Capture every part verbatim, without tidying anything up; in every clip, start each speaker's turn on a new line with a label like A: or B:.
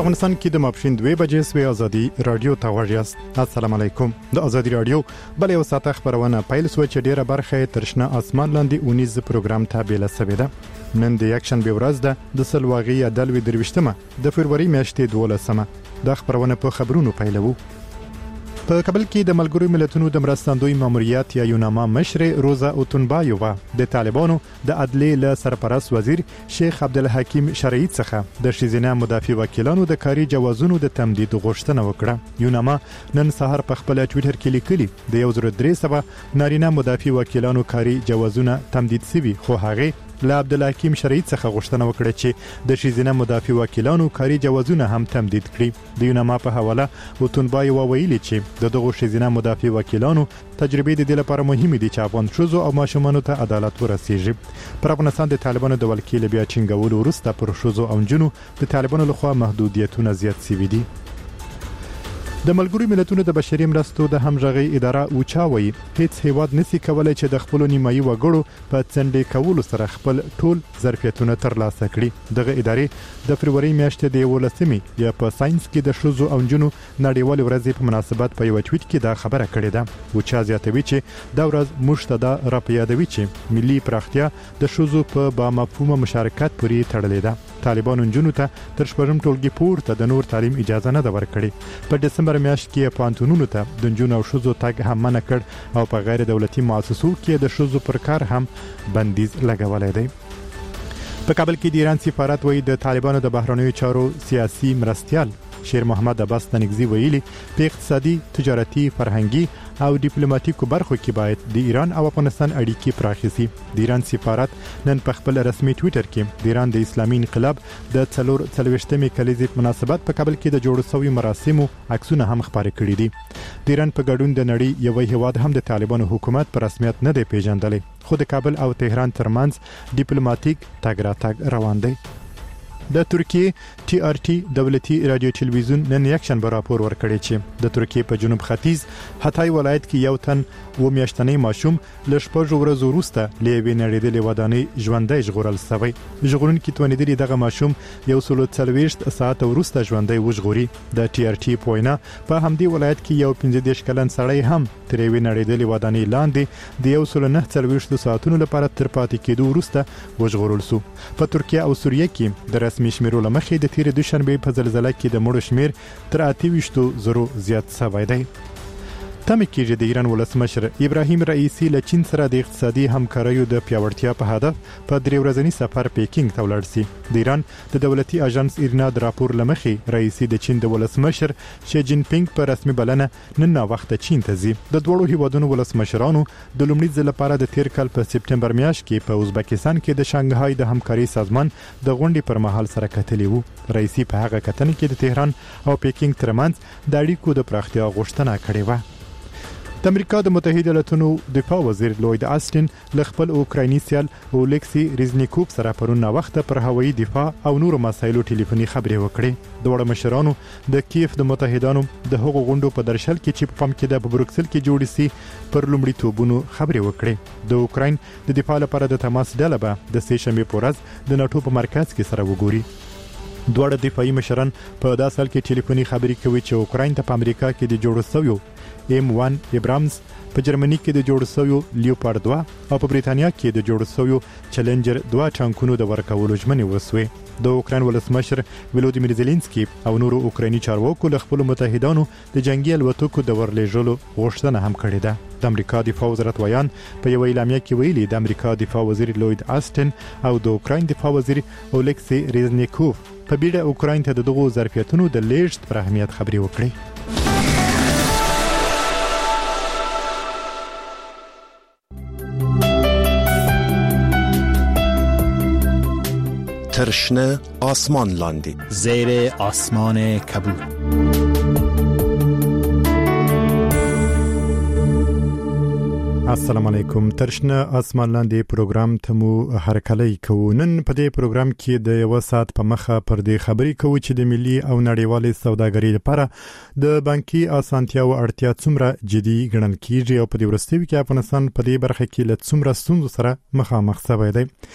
A: افغانستان کې د ماپښین دوه بجې سوی ازادي رادیو ته غوړیاست. السلام علیکم. د ازادي رادیو بل یو ساعت خبرونه پیل سو چې ډیره برخه ترشنه اسمان لاندې اونیز پروګرام ته بیل سوی ده. نن د یکشن به ورځ ده د سلواغي عدالوی درويشتمه د فروری میاشتې دولسمه. د خبرونه په خبرونو پیلوو. په کابل کې د ملګرو ملتونو د مرستندوی ماموریت یا یوناما مشر روزا اوتونبایووا د طالبانو د عدلیې له سرپرست وزیر شیخ عبدالحکیم شرعی څخه د شیزینه مدافع وکیلانو د کاري جوازونو د تمدید غوښتنه وکړه. یوناما نن سهار په خپل ټوئیټر کې لیکلي د یو زر درې سوه نارینه مدافع وکیلانو کاري جوازونه تمدید شوي، خو هغه له عبدالحکیم شرعی څخه غوښتنه وکړه چې د شیزینه مدافع وکیلانو کاري جوازونه هم تمدید کړي. د یوناما په حواله اوتونبایووا ویلي چې د دغه شیزینه مدافع وکیلانو تجربه د دې لپاره مهمه دي چې افغان شوزو او ماشومانو ته عدالت ورسیږي. پر افغانستان د طالبانو د ولکې بیا چنګولو وروسته پر شوزو او جنو د طالبانو لخوا محدودیتونه زیات شوي دي. د ملګرو ملتونو د بشري مرستو د همغږي اداره اوچاوي هیڅ هیواد نسی کولای چې د خپل نیمایي وګړو په څنډې کولو سره خپل ټول ظرفیتونه ترلاسه کړي. دغه ادارې د فروری میاشتې د ولسمې یا په ساينس کې د شوزو او جنو نړیوال ورځ په مناسبت په یو ټویټ کې دا خبره کړې ده. اوچا زیاتوي چې دا ورځ مشتدا راپیادوي چې ملي پراختیا د شوزو په با مفهومه مشارکت پورې تړلې ده. طالبانو جنو ته تر شپږم ټولګي پورته د نور تعلیم اجازه نه ده ورکړې. په دسمبر میاشت کې پانتونونو ته د جنو او شوزو تګ هم منع کړ او په غیر دولتي مؤسسو کې د شوزو پر کار هم بندیز لګولای دی. په کابل کې د ایران سفارت وایي د طالبانو د بهرنیو چارو سیاسي مرستيال شیر محمد عباس تنگزی ویلي په اقتصادي، تجارتي، فرهنګي او ډیپلوماټیکو برخو کې باید د ایران او افغانستان اړیکې پراخې شي. د ایران سفارت نن په خپل رسمي ټوئیټر کې د ایران د اسلامي انقلاب د څلور څلويشتمې کلیزې په مناسبت په کابل کې د جوړ شوی مراسمو عکسونه هم خپاره کړي دي. د ایران په ګډون د نړۍ یو هیواد هم د طالبانو حکومت په رسمیت نه دی پیژندلی، خو د کابل او تهران ترمنځ ډیپلوماټیک تګ راتګ روان دی. د ترکیه ټي آر ټي دولتي رادیو تلویزیون نن یکشنبه راپور ورکړی چې د ترکیه په جنوب ختیځ هتای ولایت کې یو تن و میاشتنی ماشوم ل شپږ ورځې وروسته لېوي نړیدلې ودانۍ ژوندۍ ژغورل شوی. ژغورونکي توانیدلی دغه ماشوم یو سلو څلويشت ساعت وروسته ژوندۍ وژغوري. د ټي آر ټي پوینا په همدې ولایت کې یو پنځه دېرش کلن سړی هم تر لېوي نړیدلې ودانۍ لاندې د یو سلو نه څلويشت ساعتونو لپاره تر پاتې کېدو وروسته وژغورل شو. په ترکیه او سوریه کې د رسمي شمیرو لمخې د تیر دوشنبه په زلزلہ کې د مړو شمیر تر اته ویشت زرو زیات شوی دی. تمه کېږي د ایران ولسمشر ابراهیم رئیسی له چین سره د اقتصادي همکاریو د پیاوړتیا په هدف په درې ورځنی سفر پیکینګ ته ولاړ شي. د ایران د دولتي اژانس ایرنا د راپور لمخې رئیسی د چین د ولسمشر شي جین پینګ په رسمي بلنه نن نا وخت چین ته ځي. د دوړو هیوادونو ولسمشرانو د لومړي ځل لپاره د تیر کال په سپټمبر میاشت کې په ازبکستان کې د شانګهای د همکاري سازمان د غونډې پر مهال سره کتلی وو. رئیسی په هغه کتنې کې د تهران او پیکینګ ترمنځ د اړیکو د پراختیا غوښتنه کړې و. د امریکا د متحده ایالاتونو دفاع وزیر لوید آستین له خپل اوکرایني سیال اولکسی ریزنیکوف سره پرون وخت پر هوایي دفاع او نورو مسایلو ټلیفوني خبرې وکړې. دوه مشرانو د کیف د متحدانو د حقوقو غونډو په درشل کې چې په پام کې د بروکسل کې جوړ شي پر لومړي توبونو خبرې وکړې. د اوکراین د دفاع لپاره د تماس ډله به د سه شنبه په ورځ د ناتو په مرکز کې سره وګوري. دوه دفاعي مشران په داسې حال کې ټلیفوني خبرې کوي چې اوکراین ته په امریکا کې د جوړ شویو ایم ون ابرامز، په جرمني کې د جوړ شویو لیوپارد دوه او په بریتانیا کې د جوړ شویو چیلنجر دوه ټانکونو د ورکولو ژمنې وسوې. د اوکراین ولسمشر ولودیمیر زيلنسکي او نورو اوکرایني چارواکو له خپل متحدانو د جنگي الوتکو د ورلېږلو غوښتنه هم کړې ده. د امریکا دفاع وزارت ویان په یو اعلامیه کې ویلي د امریکا دفاع وزیر لوید آستین او د اوکراین دفاع وزیر اولکسی ریزنیکوف په بیړه اوکراین ته دغه ظرفیتونو د لیږد پر اهمیت خبرې وکړي.
B: ترشنه آسمان لاندی
C: زیر آسمان کبود.
A: السلام علیکم. ترشنه آسمان لاندې پروګرام ته مو هرکلی کوو. نن په دې پروګرام کې د یو ساعت په مخه پر دې خبرې کوو چې د ملي او نړیوالې سوداګرۍ لپاره د بانکي اسانتیاو اړتیا څومره جدي ګڼل کیږي او په دې وروستیو کې افغانستان په دې برخه کې له څومره ستونزو سره مخامخ شوی دی.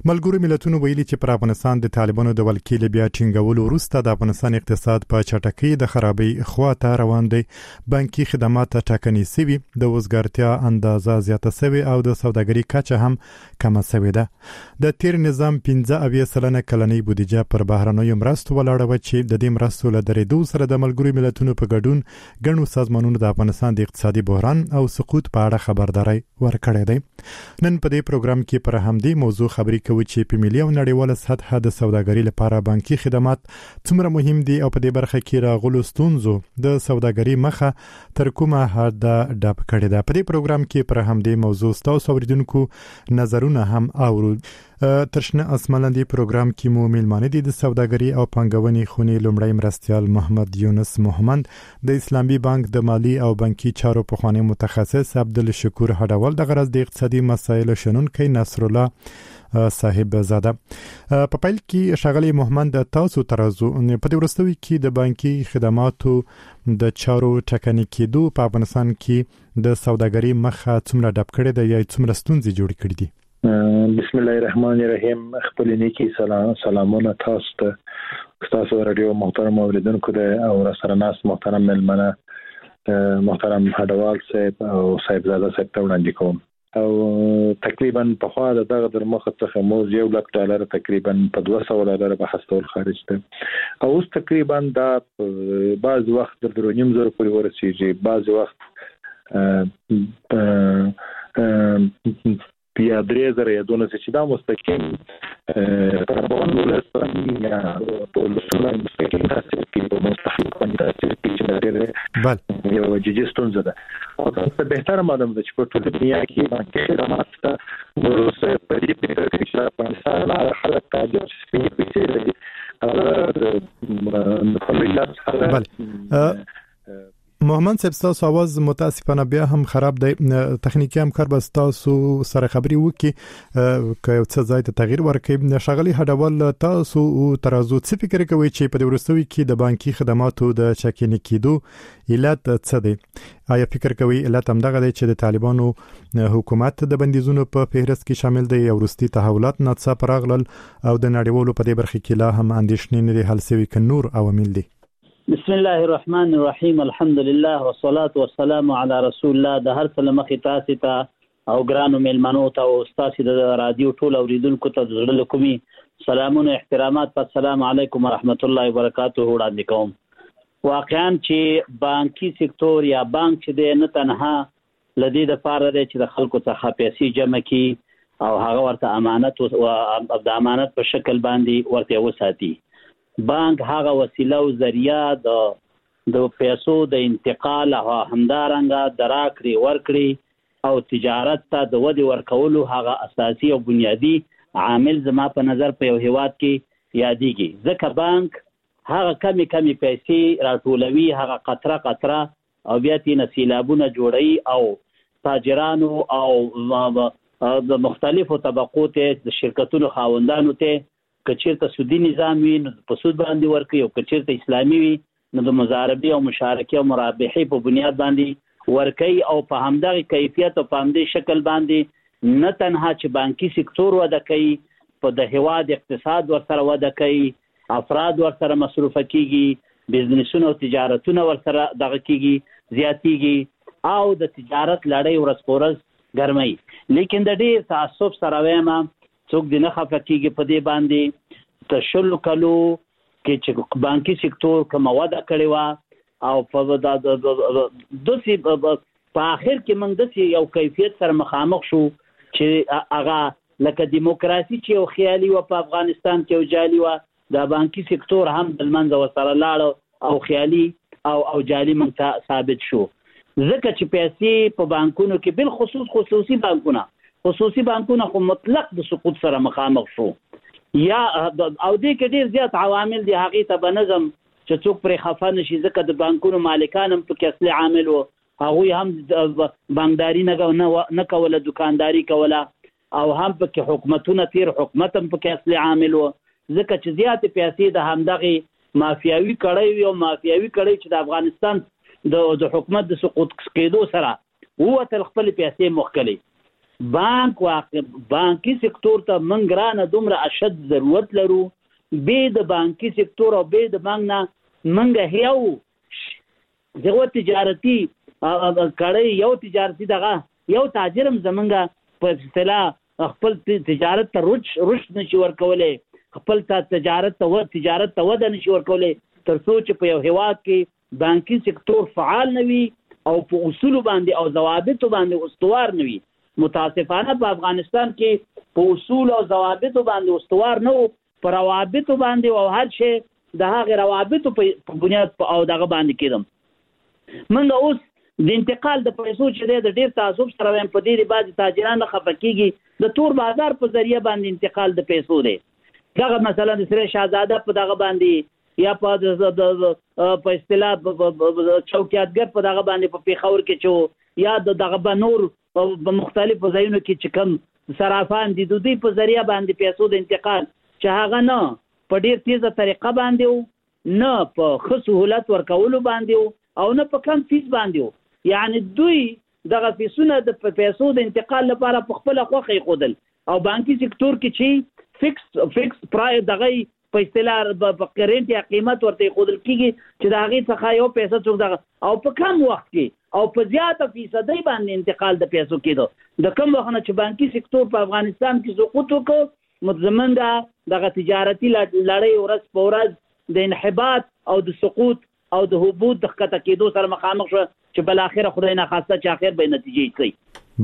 A: ملګرو ملتونو ویلي چې پر افغانستان د طالبانو د ولکې بیا ټینګولو وروسته د افغانستان اقتصاد په چټکۍ د خرابۍ خواته روان دی. بانکي خدمات ټاکنې سوي، د وزګارتیا اندازه زیاته سوي او د سوداګرۍ کچه هم کمه سوي ده. د تیر نظام پنځه اویا سلنه کلنۍ بودیجه پر بهرنیو مرستو ولاړه و چې د دې مرستو له درېدو سره د ملګرو ملتونو په ګډون ګڼو سازمانونو د افغانستان د اقتصادي بحران او سقوط په اړه خبرداري ورکړې ده. نن په دې پروګرام کې پر همدې موضوع خبرې کوي چې په ملي او نړیواله سطحه د سوداګرۍ لپاره بانکي خدمات څومره مهم دي او په دې برخه کې راغلو ستونزو د سوداګرۍ مخه تر کومه حد ډب کړې ده. په دې پروګرام کې پر همدې موضوع تاسو اوریدونکو نظرونه هم اورو. ترشنه اسمانلاندې پروګرام کې مو میلمانه دي د سوداګرۍ او پانګونې خونې لومړی مرستیال محمد یونس محمد، د اسلامي بانک د مالی او بانکي چارو پخوانی متخصص عبدالشکور هډاول، د غرض د اقتصادي مسایلو شنونکی نصر الله صاحب زاده. په پیل کې ښاغلی محمد تاسو ترازو په دې وروستیو کې د بانکي خدماتو د چارو ټاکنې کېدو په افغانستان کې د سوداګرۍ مخه څومره ډب کړې ده یا څومره ستونزې جوړې کړې دي؟
D: بسم الله الرحمن الرحیم. خپل نیکی سلام سلامونه تاسو ته، تاسو رادیو محترم اوریدونکو ده او سره ناس محترم ملمنه محترم هډوال صاحب او صاحب زاده صاحب ته وړاندې کوم. او تقریبا په خوا دغه در مخه څخه مو یو لک ډالر تقریبا په دوه سوه ډالر په حساب خارج ده. او اوس تقریبا دا بعض وخت د درو نیم زره پورې ورسیږي، بعض وخت بیا درې زره یا دونه چې دا مستقیم پربون ولسمه یا په لسونه مستقیم تاسو کې په مستقیم باندې تاسو کې چې دا یو جدي ستونزه ده. او تاسو به تر مادم چې په ټول دنیا کې باندې خدمات ته ورسره په دې فکر کې چې په انسان خلک تاجر شي په دې
A: محمد صاحب تاسو आवाज متاسفانه بیا هم خراب دی. تخنیکی همکار به تاسو سره خبري وکي که څه ځای ته تغییر ورکړي. ښاغلی هډاول تاسو ترازو څه فکر کوي چې په دې وروستیو کې د بانکي خدماتو د چکینې کېدو علت څه دی؟ آیا فکر کوي علت همدغه دی چې د طالبانو حکومت د بندیزونو په فهرست کې شامل دی یا وروستي تحولات ناڅاپه راغلل او د نړیوالو په دې برخه کې لا هم اندېښنې نه دي حل شوي که نور عوامل دي؟
E: بسم الله الرحمن الرحیم. الحمد لله والصلاة والسلام على رسول الله. د هر څه مخې تاسو ته او ګرانو میلمنو ته او تاسو د رادیو ټول اوریدونکو ته د زړه له کومي سلامونه احترامات. السلام علیکم ورحمت الله وبرکاته وړاندې کوم. واقعا چې بانکي سکتور یا بانک چې د نه تنها لدی د پاره دی چې د خلکو څخه پیسې جمع کړي او هغه ورته امانت او د امانت په شکل باندې ورته وساتي. بانک هغه وسیله او ذریعہ د د پیسو د انتقال او همدارنګه دراکړي ورکړي او تجارت ته د ودی ورکولو هغه اساسي او بنیادی عامل زما په نظر په یو هیواد کې یادېږي. ځکه بانک هغه کمی کمی پیسې راټولوي، هغه قطره قطره او بیا تینا سیلابونه جوړي او تاجرانو او د مختلفو طبقو ته د شرکتونو خاوندانو ته کچیرته سودی نظام وي نو په سود باندې ورکوي او کچیرته اسلامي وي نو د مضاربې او مشارکې او مرابحې په بنیاد باندې ورکوي. او په همدغه کیفیت او په همدې شکل باندې نه تنها چې بانکي سکتور وده کوي، په د هیواد اقتصاد ورسره وده کوي، افراد ورسره مصروفه کیږي، بزنسونه او تجارتونه ورسره دغه کیږي زیاتیږي او د تجارت لړۍ ورځ په ورځ ګرمي. لیکن د ډېر تعصب سره وایم څوک دې نه خفه کېږي په دې باندې ته شلو کلو کې چې بانکي سکتور کومه وده کړې وه او په داسې په آخر کې موږ داسې یو کیفیت سره مخامخ شو چې هغه لکه دیموکراسي چې یو خیالي وه په افغانستان کې یو جالي وه، د بانکي سکتور هم د لمنځه ورسره لاړه او خیالي او او جالي موږ ته ثابت شو. ځکه چې پیسې په بانکونو کې بالخصوص خصوصي بانکونه خصوصي بانکونه خو مطلق د سقوط سره مخامخ شو یا او دې کې ډېر زیات عوامل دي هغې ته به نظم چې څوک پرې خفه نشي. ځکه د بانکونو مالکان هم پکې اصلي عامل وو، هغوی هم بانکداري نه کوله، دکانداري کوله او هم پکې حکومتونه تیر حکومت هم پکې اصلي عامل وو. ځکه چې زیاتې پیسې د همدغې مافیاوي کړۍ وي او مافیاوي کړۍ چې د افغانستان د حکومت د سقوط کېدو سره ووتل خپلې پیسې مخکلې. بانک واقع بانکي سکتور ته موږ ګرانه دومره اشد ضرورت لرو. به د بانکي سکتور او به د بانک نه موږ یو دغه تجارتي کړی یو تجارتي دغه یو تاجرم زمونږ په اصطلاح خپل تجارت ته رش رش نشي ورکولی، خپل تجارت ته و تجارت ته وده نشي ورکولی تر څو چې په یو هیواد کې بانکي سکتور فعال نه وي او په اصول باندې او ضوابط باندې استوار نه وي. متاسفانه په افغانستان کې په اصول او ضوابط باندې استوار نه وو، په روابط باندې او هر شی د هغه روابط په بنیاد او دغه باندې کېدم. منګه اوس د انتقال د پیسو چې د ډیر تعصب سره ویم په دې بعض تاجران خفه کیږي د تور بازار په ذریعہ باندې انتقال د پیسو دی. دغه مثلا د سره شاهزاده په دغه باندې یا په په اصطلاح چوکیاتګر په دغه باندې په پیښور کې چې یا د دغه بنور په مختلفو ځایونو کې چې کوم صرافان دي د دوی په ذریعہ باندې پیسو د انتقال چې هغه نه په ډیر تیزه طریقه باندې نه په ښه سهولت ورکولو باندې او نه په کم فیس باندې، یعنی دوی دغه فیسونه د پیسو د انتقال لپاره په خپل خوخه خودل او بانکي سکتور کې چې فکس فکس پرای دغه په اصطلاح په کرنٹ یا قیمت ورته خودل کیږي چې د هغه څخه یو پیسې څوک دغه او په کم وخت کې او په زیاته فیصدي باندې انتقال د پیسو کېدو. د کم وخت نه چې بانکي سکتور په افغانستان کې سقوط وکړ متضمن ده دغه تجارتي لړۍ ورځ په ورځ د انحباط او د سقوط او د هبوط د ښکته کېدو سره مخامخ شو چې بل اخر خدای نه خواسته چې اخر به نتیجې کوي.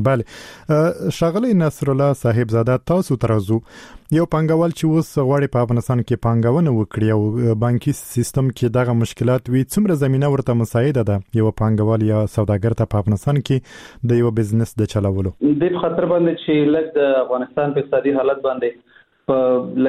A: بله ښاغلی نصر الله صاحب زاده، تاسو ترازو یو پانګوال چې اوس غواړي په افغانستان کې پانګونه وکړي او بانکي سیستم کې دغه مشکلات وي، څومره زمينه ورته مساعده ده یو پانګوال یا سوداګر ته په افغانستان کې د یو بزنس د چلولو؟
F: د خطر باندې چې لږ د افغانستان په اقتصادي حالت باندې په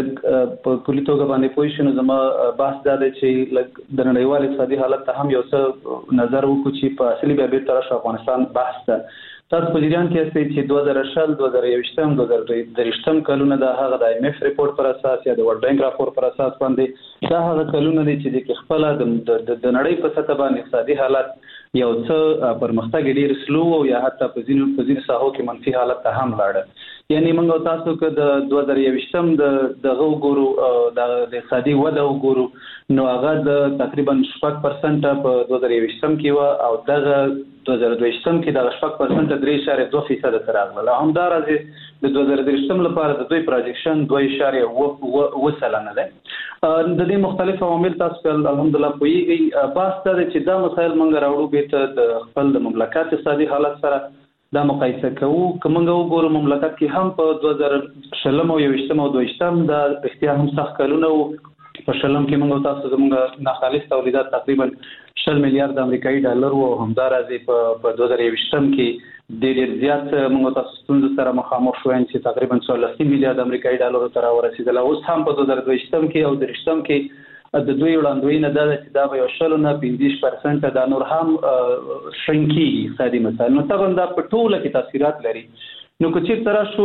F: لږ په کلی توګه باندې پوه شو، نو زما بحث دا دی چې لږ د نړیوال اقتصادي حالت ته هم یو څه نظر وکړو چې په اصلي بیا بیرته راشو افغانستان بحث ته. تاسو په جریان کې استئ چې دوه زره شل دوه زره یوویشتم دوه زره دریشتم کلونه د هغه د ایم ایف ریپورت پر اساس یا د ورلد بانک راپور پر اساس باندې دا هغه کلونه دي چې د خپل د نړۍ په سطح باندې اقتصادي حالت یو څه پرمختګ ډیر سلو او یا حتی په ځینو په ځینو ساحو کې منفي حالت ته هم لاړ. یعنی موږ تاسو کې د دوه زره یوویشتم د دغه وګورو د اقتصادي وده وګورو نو هغه د تقریبا شپږ پرسنټ په دوه زره یوویشتم کې و او دغه دوه زره دویشتم کې د شپږ پرسنټ درې اشاریه دوه فیصد تر راغله. همدارنګه د دوه زره دریشتم لپاره د دوی پروجیکشن دوه اشاریه اووه سلنه ده. د دې مختلف عوامل تاسو الحمدلله پوهیږئ. بحث دا چې دا مسایل موږ راوړو به ته د خپل د مملکت اقتصادي حالت سره دا مقایسه کوو. که موږ وګورو مملکت کې هم په دوه زره شلم او یوویشتم او دویشتم دا اختیار هم سخت کلونه وو. په شلم کې موږ تاسو زموږ ناخالص تولیدات تقریبا شل میلیارډ امریکایي ډالر وو. همدارنګه په دوه زره یوویشتم کې ډېر زیات موږ تاسو ستونزو سره مخامخ شوو چې تقریبا څوارلس میلیارډ امریکایي ډالر ته راورسېدل. اوس هم په دوه زره دویشتم کې او دریشتم کې د دوی وړاندوینه دا ده چې دا به یو شل نه پنځه پرسنټ دا نور هم شرنکي اقتصادي مسایل نو طبعا دا په ټوله کې تاثیرات لري. نو که چیرته راشو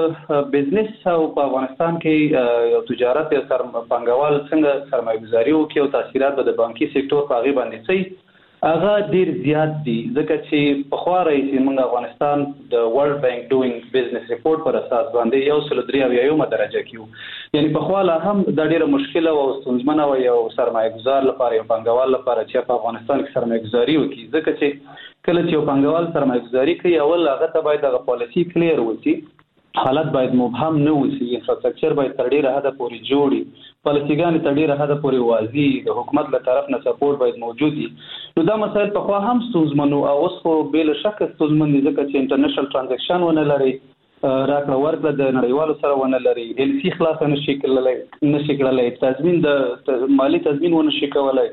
F: د بزنس او په افغانستان کې یو تجارت یا پانګوال څنګه سرمایه ګزاري وکړي او تاثیرات د بانکي سکتور په هغه باندې څه هغه ډیر زیات دي ځکه چې په خوا راځي موږ افغانستان د ورلد بانک ډوینګ بزنس ریپورت پر اساس باندې یو سل درې او یو درجه کیو. یعنی په خوا لا هم د ډیره مشکله او ستونزمنه او یو سرمایه ګزار لپاره یو پانګوال لپاره چې په افغانستان کې سرمایه ګزاري وکړي ځکه چې کله چې یو پانګوال سرمایه ګزاري کوي اول هغه ته باید د پالیسی کلیر وي، حالت باید مبهم نه وي، انفراستراکچر باید تر ډیره حده پورې جوړي، پالیسیګانې تر ډیره حده پورې واضح د حکومت له طرف نه سپورټ باید موجود وي. نو دا مسایل په خوا هم ستونزمن او اوس خو بل شک ستونزمن دي ځکه چې انټرنیشنل ترانزیکشن ونه لري، راکړه ورکړه د نړیوالو سره ونه لري، ال سی خلاص نشي کولای نشي کولای تضمین د مالی تضمین ونه شي کولای.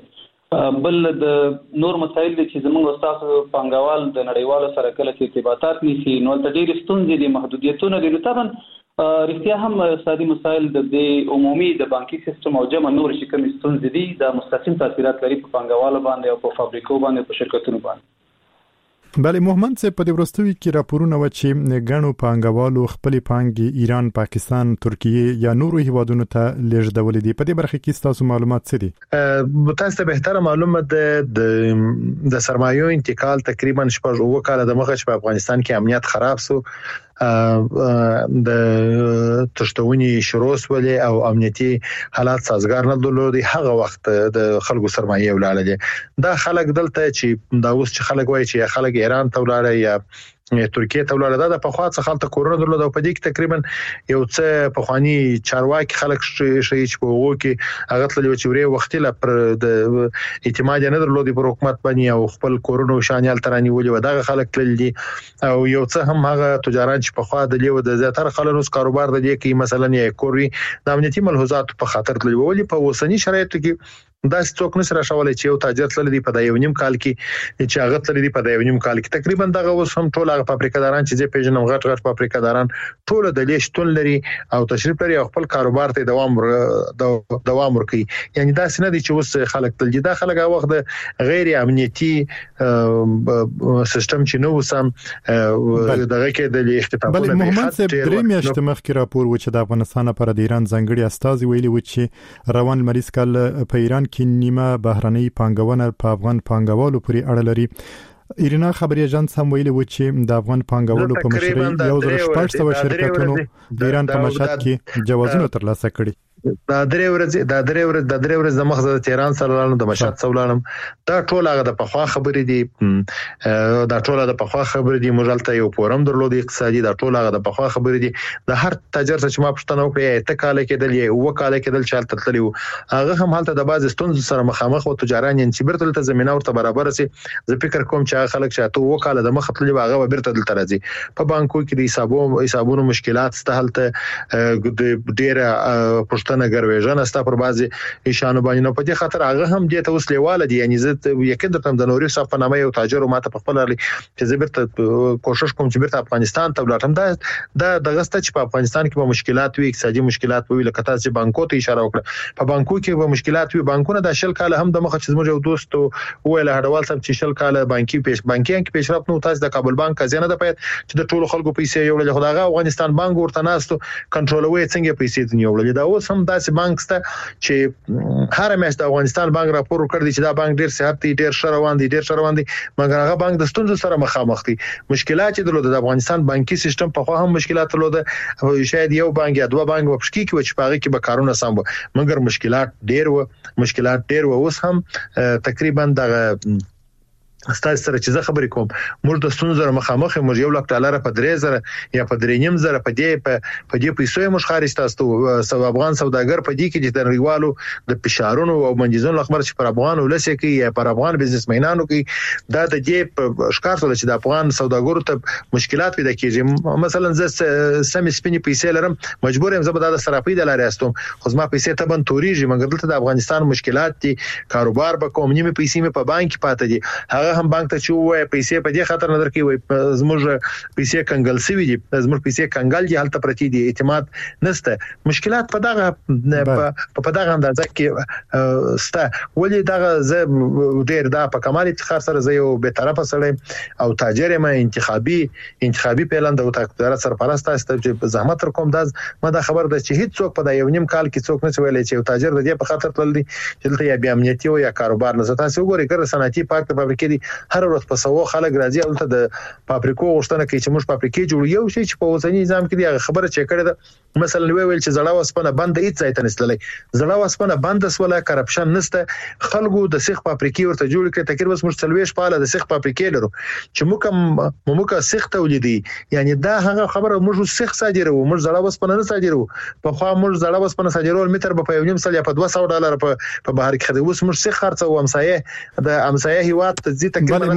F: بل د نور مسایل دي چې زموږ استاد پانګوال د نړیوالو سره کله چې ارتباطات نیسي نو د ډېر ستونزې دي، محدودیتونه دي. طبعا رښتیا هم اقتصادي مسایل د عمومي د بانکي سیستم او جمع نور شي کوم ستونزې دي دا مستقیم تاثیرات لري په پانګوالو باندې او په فابریکو باندې په شرکتونو باندې.
A: بله محمد صاحب په دې وروستیو کې راپورونه و چې ګڼو پانګوالو خپل پانګې ایران، پاکستان، ترکیه یا نورو هیوادونو ته لیږدولې دي. په دې برخه کې تاسو معلومات څه دي؟
G: تاسو ته بهتره معلومه ده د د سرمایو انتقال تقریبا شپږ اوه کال د مخه په افغانستان کې امنیت خراب سو د تشتونی شروع ولې او امنیتي حالات سازگار نه درلودي هغه وخت د خلکو سرمایه ولاړه دا خلک دلته چې دا اوس چې خلک وایي چې خلک ایران ته ولاړه یا ترکیه ته ولاړه دا په خوا څخه خلک کورونا درلود او په دې کې تقریبا یو څه په خواني چارواکي خلک شي چې په وګو کې هغه تل یو چوري وخت لا پر د اعتماد نه درلودي پر حکومت باندې او خپل کورونا شانیال ترانی ولې وداغه خلک تل دي او یو څه هم هغه تجاران چې په خوا د لیو د زیاتره خلکو کاروبار د دې کې مثلا یې کوري د امنیتي ملحوظات په خاطر تل ولې په اوسنی شرایطو کې دا څوک نشي راشولای چې یو تاجر تل دي په دایو نیم کال کې چې هغه تل دي په دایو نیم کال کې تقریبا دغه اوس هم ټول هغه فابریکاداران چې زه پیژنم غټ غټ فابریکاداران ټول د لیشتون لري او تشریف لري خپل کاروبار ته دوام دوام ورکړي یعنی دا څنګه دي چې اوس خلک تل دي دا خلک هغه وخت غیر امنیتي سیستم چې نو سم دغه کې د اختطافونو
A: بل محمد صاحب درې میاشتې مخکې راپور و چې د افغانستان پر د ایران ځنګړي استازي ویلي و چې روان مریض کال په ایران کې نیمه بهرنۍ پانګونه په افغان پانګوالو پورې اړه لري ایرنا خبري اژانس هم ویلي و چې د افغان پانګوالو په مشرۍ یو ځل شپږ سوه شرکتونو د ایران په مشهد کې جوازونه ترلاسه کړي
G: دا درې ورځې دا درې ورځې د درې ورځې د مخزه د تهران سره لاله د مشهد سولانم دا ټول هغه د پخوا خبرې دي دا ټول د پخوا خبرې دي مجلته یو فورم درلود اقتصادي دا ټول هغه د پخوا خبرې دي د هر تاجر چې ما پښتنه وکړي ته کال کېدل یو وکاله کېدل چالت تللی هغه هم حالت د باز ستونز سره مخامخ او تجاران چې برته ته زمينه ورته برابر سي زه فکر کوم چې خلک چې ته وکاله د مخ تللی هغه برته دلته راځي په بانکو کې د حسابونو حسابونو مشکلات ستهلته ډېر پښتنه ګرويژن استا پر بازي ایشانو باندې نو په دې خاطر هغه هم دې ته اوس لیواله دي یعنی زه یقین درته د نوري صف نامه یو تاجر او ماته په خپل لري چې زه برته کوشش کوم چې برته افغانستان ته ولاړم دا د دغه ست چې په افغانستان کې به مشکلات وي اقتصادي مشکلات وي لکه تاسو بانکو ته اشاره وکړه په بانکو کې به مشکلات وي بانکونه د شل کال هم د مخ چې زموږ یو دوست ویل هډوال سم چې شل کال بانکي پیش بانکي کې پیشرفت نو تاسو د کابل بانک خزانه د پېټ چې د ټولو خلکو پیسې یو له خدای افغانستان بانک ورته ناستو کنټرولوي څنګه پیسې دي یو له دا اوس هم داسې بانک سته چې هر میاشت د افغانستان بانک راپور ورکړي چې دا بانک ډیر صحت دی ډیر شروان دی ډیر شروان دی مګر هغه بانک د ستونزو سره مخامخ دي مشکلات چې درلود د افغانستان بانکي سیستم په خو هم مشکلات درلود شاید یو بانک یا دوه بانک په پښکی کې و چې پاره کې به کارونه سم مګر مشکلات ډیر و مشکلات ډیر و اوس هم تقریبا دغه استاد سره چې زه خبرې کوم موږ د ستونزو مخامخ موږ یو لک ډالر په درې زره یا په درې نیم زره په دې په دې پیسو موږ خارج تاسو سو افغان سوداګر په دې کې چې د نړیوالو د فشارونو او منجزونو خبر چې پر افغان ولسې کې یا پر افغان بزنسمنانو کې دا د دې ښکار سره چې د افغان سوداګرو ته مشکلات پیدا کیږي مثلا زه سم سپینې پیسې لرم مجبور یم زه به د صرافي د لارې استوم خو زما پیسې ته بن توريږي مګر دلته د افغانستان مشکلات دي کاروبار به کوم نیمه پیسې په بانک پاتې دي هغه هم بانک ته چې وای پیسې په دې خاطر نظر کې وای زموږ پیسې کنګل سوي دي زموږ پیسې کنګل دي حالت پرتی دي اعتماد نشته مشکلات په دغه په دغه اندازه کې سته ولې دغه زه ډېر دا په کمال افتخار سره زه یو به طرفه سره او تاجر ما انتخابي انتخابي پلان د وټاکدار سرپرست است چې زحمت کوم دا ما دا خبر ده چې هیڅ څوک په یو نیم کال کې څوک نه ویلې چې تاجر د دې په خاطر تل دي چې دلته یا بیا امنیتي او یا کاروبار نه تاسو وګورئ کړه صنعتي پارک په فابریکې دي هر ورځ په سوو خلک راځي او ته د فابریکو غوښتنه کوي چې موږ فابریکې جوړ یو شي چې په اوسنی نظام کې دی خبره چې کړه مثلا ویل چې زړه وسپنه بند هیڅ ځای ته نسللې زړه وسپنه بند سوله کرپشن نشته خلکو د سیخ فابریکې ورته جوړ کړي تقریبا موږ څلويش پاله د سیخ فابریکې لرو چې موږ موږ سیخ تولیدي یعنی دا هغه خبره موږ سیخ صادرو موږ زړه وسپنه نه صادرو په خو موږ زړه وسپنه صادرول متر په یو نیم سل یا په دوه سوه ډالر په بهر کې خدای اوس موږ سیخ خرڅو همسایه د همسایه هیواد ته ځي تقریبا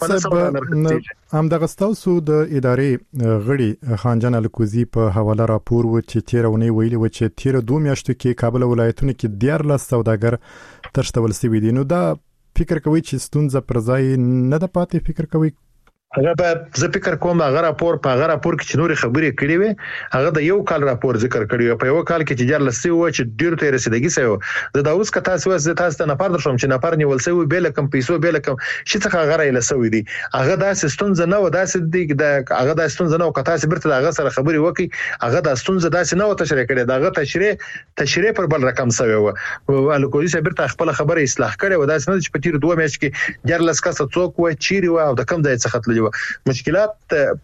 A: هم د غستاوسو د ادارې غړي خانجان الکوزي په حواله راپور و چې تیرونی ویلي و چې تیر دوه میاشتو کې کابل ولایتونو کې دیارلس سوداګر ترشتول سوي دي نو دا فکر کوي چې ستونزه پر ځای نه د پاتې فکر کوي
G: هغه به زه فکر کوم هغه راپور په هغه راپور کې چې نور خبرې کړې وي هغه د یو کال راپور ذکر کړی په یو کال کې چې جار لسی و چې ډیر ته رسیدګي سوي د دا اوس که تاسو زه تاسو ته نفر درشم چې نفر نیول سوي به لکم پیسو به لکم شي څخه غره لسوي دي هغه د ستونزه نه و داسې دي د هغه د ستونزه نه او که تاسو برته هغه سره خبرې وکي هغه د ستونزه داسې نه و تشریح کړي دغه تشریح تشریح پر بل رقم سوي و الکوزي سره برته خپل خبره اصلاح کړي و داسې نه چې په تیر دوه میاشت کې جار لس کس څوک و چیرې و او د کم ځای څخه تللی ویلي مشکلات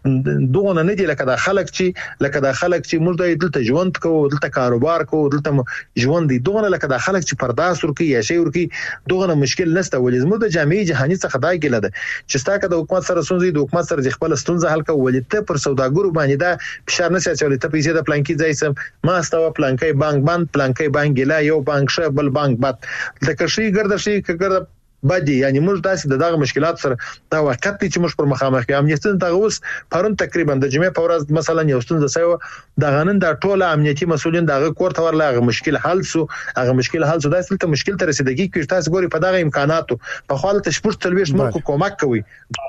G: دغه نه دي لکه د خلک چې لکه د خلک چې موږ د دلته ژوند کوو دلته کاروبار کوو دلته ژوند دي دغه لکه د خلک چې پرداس ورکی یا شی ورکی دغه مشکل نشته ولې زموږ د جامعي جهاني څخه دا ګله ده چې ستاکه د حکومت سره سونځي د حکومت سره خپل ستونزه حل کوي ولې ته پر سوداګرو باندې دا فشار نه ساتي ته پیسې د پلانکی ځای سم ما استوا پلانکی بانک بند پلانکی بانک لا یو بانک شه بل بانک بد د کشي ګرځي شي ګرځي بدی یعنی موږ تاسو دغه مشکلات سره دا وخت چې موږ پر مخامخ یو امنیتي تغوس پرون تقریبا د جمعې په ورځ مثلا یو ستونزه سوي د غنن د ټوله امنیتي مسولین دغه کور ته ورلغه مشکل حل سو هغه مشکل حل سو دا څه مشکل تر رسیدګي کې تاسو ګوري په دغه امکاناتو په خاله تشپورت تلويش مو کومک کوي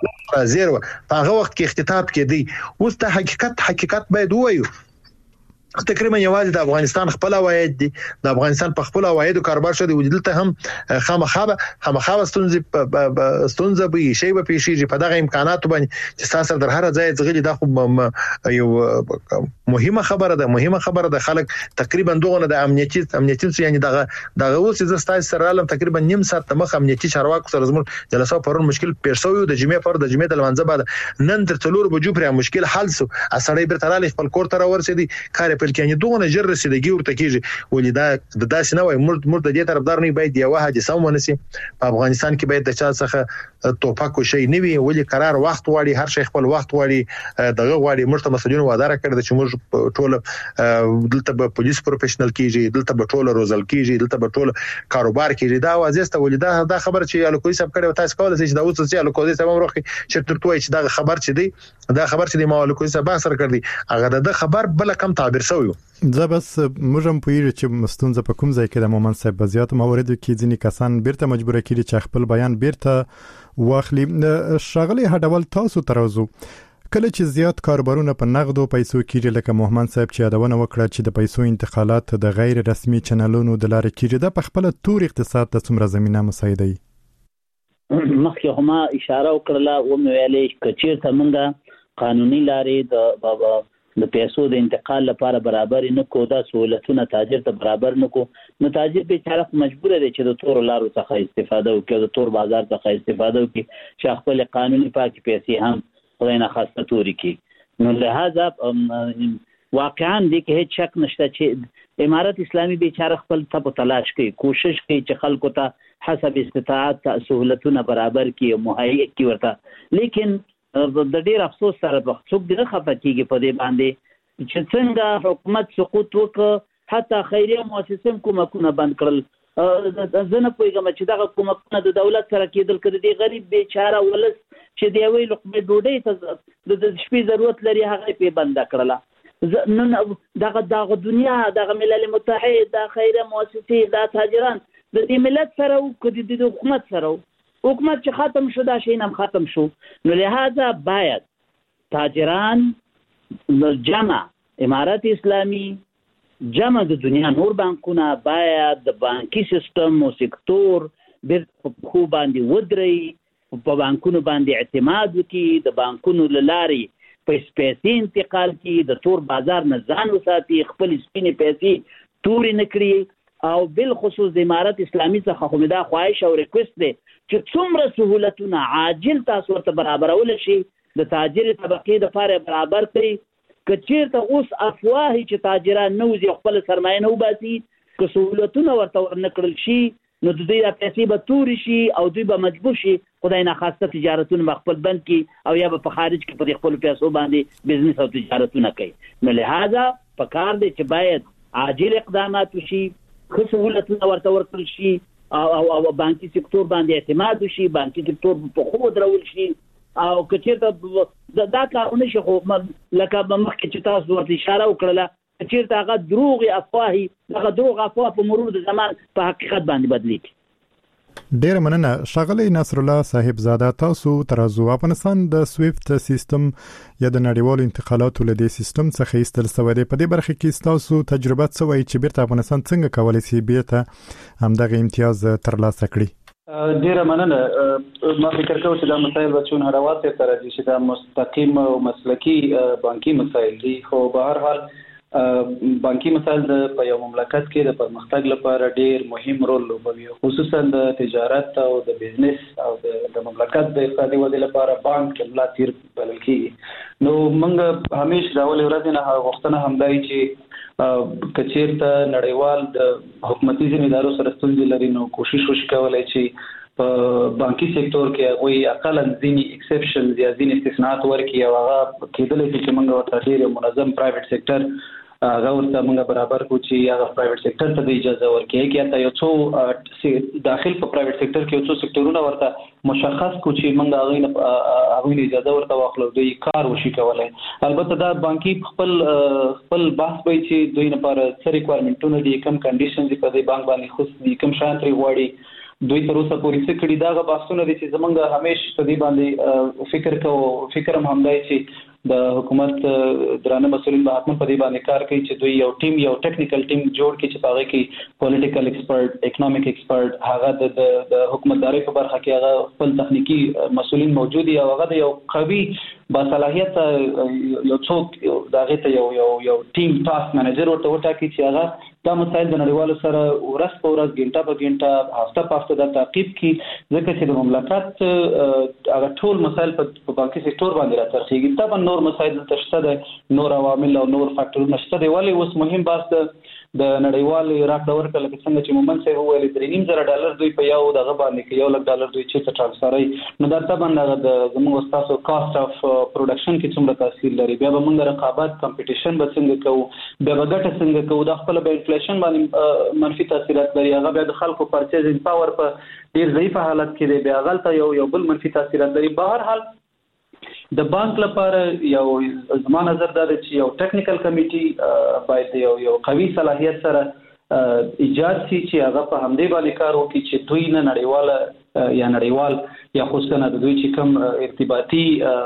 G: زیرو په هغه وخت کې اختتاب کېدی اوس ته حقیقت حقیقت باید وایو تقریبا یوازې د افغانستان خپل عواید دي د افغانستان په خپل عوایدو کاروبار شوی ودلته هم خامخابه خامخابه ستونزې ستونزې به شی به پیشي په دغه امکاناتو باندې چې تاسو در هر ځای ځغلي د خو یو مهمه خبره ده مهمه خبره ده خلک تقریبا دغه د امنیتي امنیتي یعنی دغه دغه اوس چې تاسو سره علم تقریبا نیم ساعت مخ امنیتي چارواکو سره زموږ جلسه پرون مشکل پیښ شوی د جمعې پر د جمعې د لمانځه بعد نن تر څلور بجو پر مشکل حل سو اسړی برتراله خپل کور ته ورسېدي کار په کې یعنی دغه نجر رسیدګي ورته کیږي ولې دا د داسې نه وای مرد مرد د دې طرفدار نه باید یو واحد سمونه سي په افغانستان کې باید د چا څخه توپک شي نه وي ولې قرار وخت واړي هر شي خپل وخت واړي دغه واړي مرته مسؤلین وعده کړی چې موږ ټول دلته به پولیس پروفیشنل کیږي دلته به ټول روزل کیږي دلته به ټول کاروبار کیږي دا وازسته ولې دا دا خبر چې الکوي سب کړي تاسو کولای شئ دا اوس چې الکوي سب مروخي چې ترتوي چې دا خبر چې دی دا خبر چې ما الکوي سب اثر کړی هغه د خبر بل کم تعبیر شوی
A: زه بس موږ هم پوهیږو چې مستونزه په کوم ځای کې د مومن صاحب بزیات مواردو کې ځینې کسان بیرته مجبور کړي چې خپل بیان بیرته واخلي شغلي هډول تاسو ترازو کله چې زیات کاروبارونه په نقدو پیسو کېږي لکه محمد صاحب چې یادونه وکړه چې د پیسو انتقالات د غیر رسمي چینلونو د لارې کېږي د په خپل تور اقتصاد د څومره زمينه مساعدي
E: مخکې هم اشاره وکړه او مې ویلې چې چیرته موږ قانوني لارې د بابا د پیسو د انتقال لپاره برابر نه کو دا سہولتونه تاجر ته برابر نه کو نو تاجر به طرف مجبور دی چې د تور لارو څخه استفاده وکړي د تور بازار څخه استفاده وکړي چې خپل قانوني پاکي پیسې هم خدای نه خاصه توري کی نو لہذا واقعا دې کې هیڅ شک نشته چې امارت اسلامي بیچاره خپل ته تلاش کوي کوشش کوي چې خلکو ته حسب استطاعت سہولتونه برابر کړي مهیا کړي ورته لیکن د ډیر افسوس سره په څوک دغه خفه کیږي په دې باندې چې څنګه حکومت سقوط وکړ حتی خیریه مؤسسې کومکونه بند کړل زه نه پوهیږم چې دغه کومکونه د دولت سره کېدل کړي دي غریب بیچاره ولس چې دی وی لقمه ډوډۍ ته د شپې ضرورت لري هغه په بند کړله نن دغه دغه دنیا دغه ملل متحد د خیریه مؤسسې د تاجران د دې ملت سره او د حکومت سره حکومت چې ختم شو دا شي نم ختم شو نو لہذا باید تاجران جمع امارت اسلامی جمع د دنیا نور بانکونه باید د بانکي سیستم او سکتور بیر خو باندې ودري په بانکونو باندې اعتماد وکړي د بانکونو لارې په پیسې انتقال کړي د تور بازار نه ځان وساتي خپل سپینې پیسې توري نه کړي او بل خصوص د امارت اسلامی څخه خو دا خواهش او ریکوست دی چې څومره سہولتونه عاجل تاسو ورته برابرول شي د تاجر طبقې د لپاره برابر کړي کچیرته اوس افواهي چې تاجران نوځي خپل سرمایه نو باسي که سہولتونه ورته ورنکړل شي نو د دې پیسې به توري شي او دوی به مجبور شي خدای نه خواسته تجارتونه خپل بند کړي او یا په خارج کې په خپل پیسو باندې بزنس او تجارتونه کوي نو لہذا پکار دی چې باید عاجل اقدامات وشي خو سہولتونه ورته ورکړل شي او او بانکي سکتور باندې اعتماد وشي بانکي سکتور په خو درول شي او کچیرته دا کارونه شي خو لکه مخکې چې تاسو ورته اشاره وکړه کچیرته هغه دروغ افواهي هغه دروغ افواه په مرور د زمان په حقیقت باندې بدلی
A: ډیر مننه ښاغلی نصر الله صاحب زاده تاسو ترازو افغانستان د سویفت سیستم یا د نړیوالو انتقالاتو له دې سیستم څخه ایستل شوی دی په دې برخه کې تاسو تجربه څه وایي چې بیرته افغانستان څنګه کولی شي بیرته همدغه امتیاز ترلاسه کړي
F: ډیره مننه ما فکر کوم چې دا مسایل به چون هراوات ته راځي چې دا مستقیم او مسلکی بانکي مسایل دي خو به هر حال بانکي مسایل د په یو مملکت کې د پرمختګ لپاره ډیر مهم رول لوبوي، خصوصا د تجارت او د بزنس او د مملکت د اقتصادي ودې لپاره بانک ملا تیر بلل کیږي. نو موږ همیشه دا ولې ورځ نه غوښتنه همدای چې کچیرته نړیوال د حکومتي ځینې سره ستونزې لري، نو کوشش وشي کولای چې په بانکي سکتور کې هغه اقلا ځینې ایکسپشنز یا ځینې استثناءات ورکړي او هغه کېدلی شي چې موږ ورته ډېر منظم پرایویټ سکتور هغه ورته موږ برابر کړو چې هغه پرایویټ سکتور ته د اجازه ورکړي کې حتی یو څو داخل په پرایویټ سکتور کې یو څو سکتورونه ورته مشخص کړو چې موږ هغه هغه اجازه ورته واخلو دوی کار وشي کولای. البته دا بانکي خپل خپل بحث وایي چې دوی لپاره څه ریکوایرمنټونه دي، کوم کنډیشنز په دې بانک باندې خاص دي، کوم شان ترې غواړي. دوی تر اوسه پورې څه کړي دا بحثونه دي چې زمونږ همیشه په دې باندې فکر کوو. فکر هم همدای چې د حکومت درانه مسؤلین به حتما په دې باندې کار کوي چې دوی یو ټیم یو ټیکنیکل ټیم جوړ کړي چې په هغه کې پولیټیکل ایکسپرت، اکونومیک ایکسپرت، هغه د حکومتداري په برخه کې هغه خپل تخنیکی مسؤلین موجود دي او هغه د یو قوي باصلاحیت یو څوک دغه ته یو یو یو ټیم ټاسک منیجر ورته وټاکي چې هغه دا مسایل د نړیوالو سره ورځ په ورځ ګنټه په ګنټه هفته په هفته د تعقیب کی، ځکه چې د مملکت هغه ټول مسایل په بانکي سکتور باندې راځي. طبعا نور مسایل تشته د نور عوامل او نور فاکټورونه شته دي، ولی اوس مهم بحث د نړیوال راکړه ورکړه لکه څنګه چې مومن صاحب وویل درې نیم زره ډالر دوی په یو دغه باندې کې یو لک ډالر دوی چې ټرانسفرای، نو دا طبعا د زموږ استاسو کاست اف پروډکشن کې څومره تاثیر لري. بیا به موږ رقابت کمپټیشن به څنګه کوو، بیا به ګټه څنګه کوو، د خپل به انفلیشن باندې منفي تاثیرات لري، هغه بیا د خلکو پرچیزینګ پاور په ډیر ضعیف حالت کې دی، بیا غلطه یو یو بل منفي تاثیرات لري. په هر حال د بانک لپاره یو زما نظر دا دی چې یو ټیکنیکل کمیټي باید یو یو قوي صلاحیت سره ایجاد شي چې هغه په همدې باندې کار وکړي چې دوی نه نړیواله یا نړیوال یا خصوصا د دوی چې کوم ارتباطي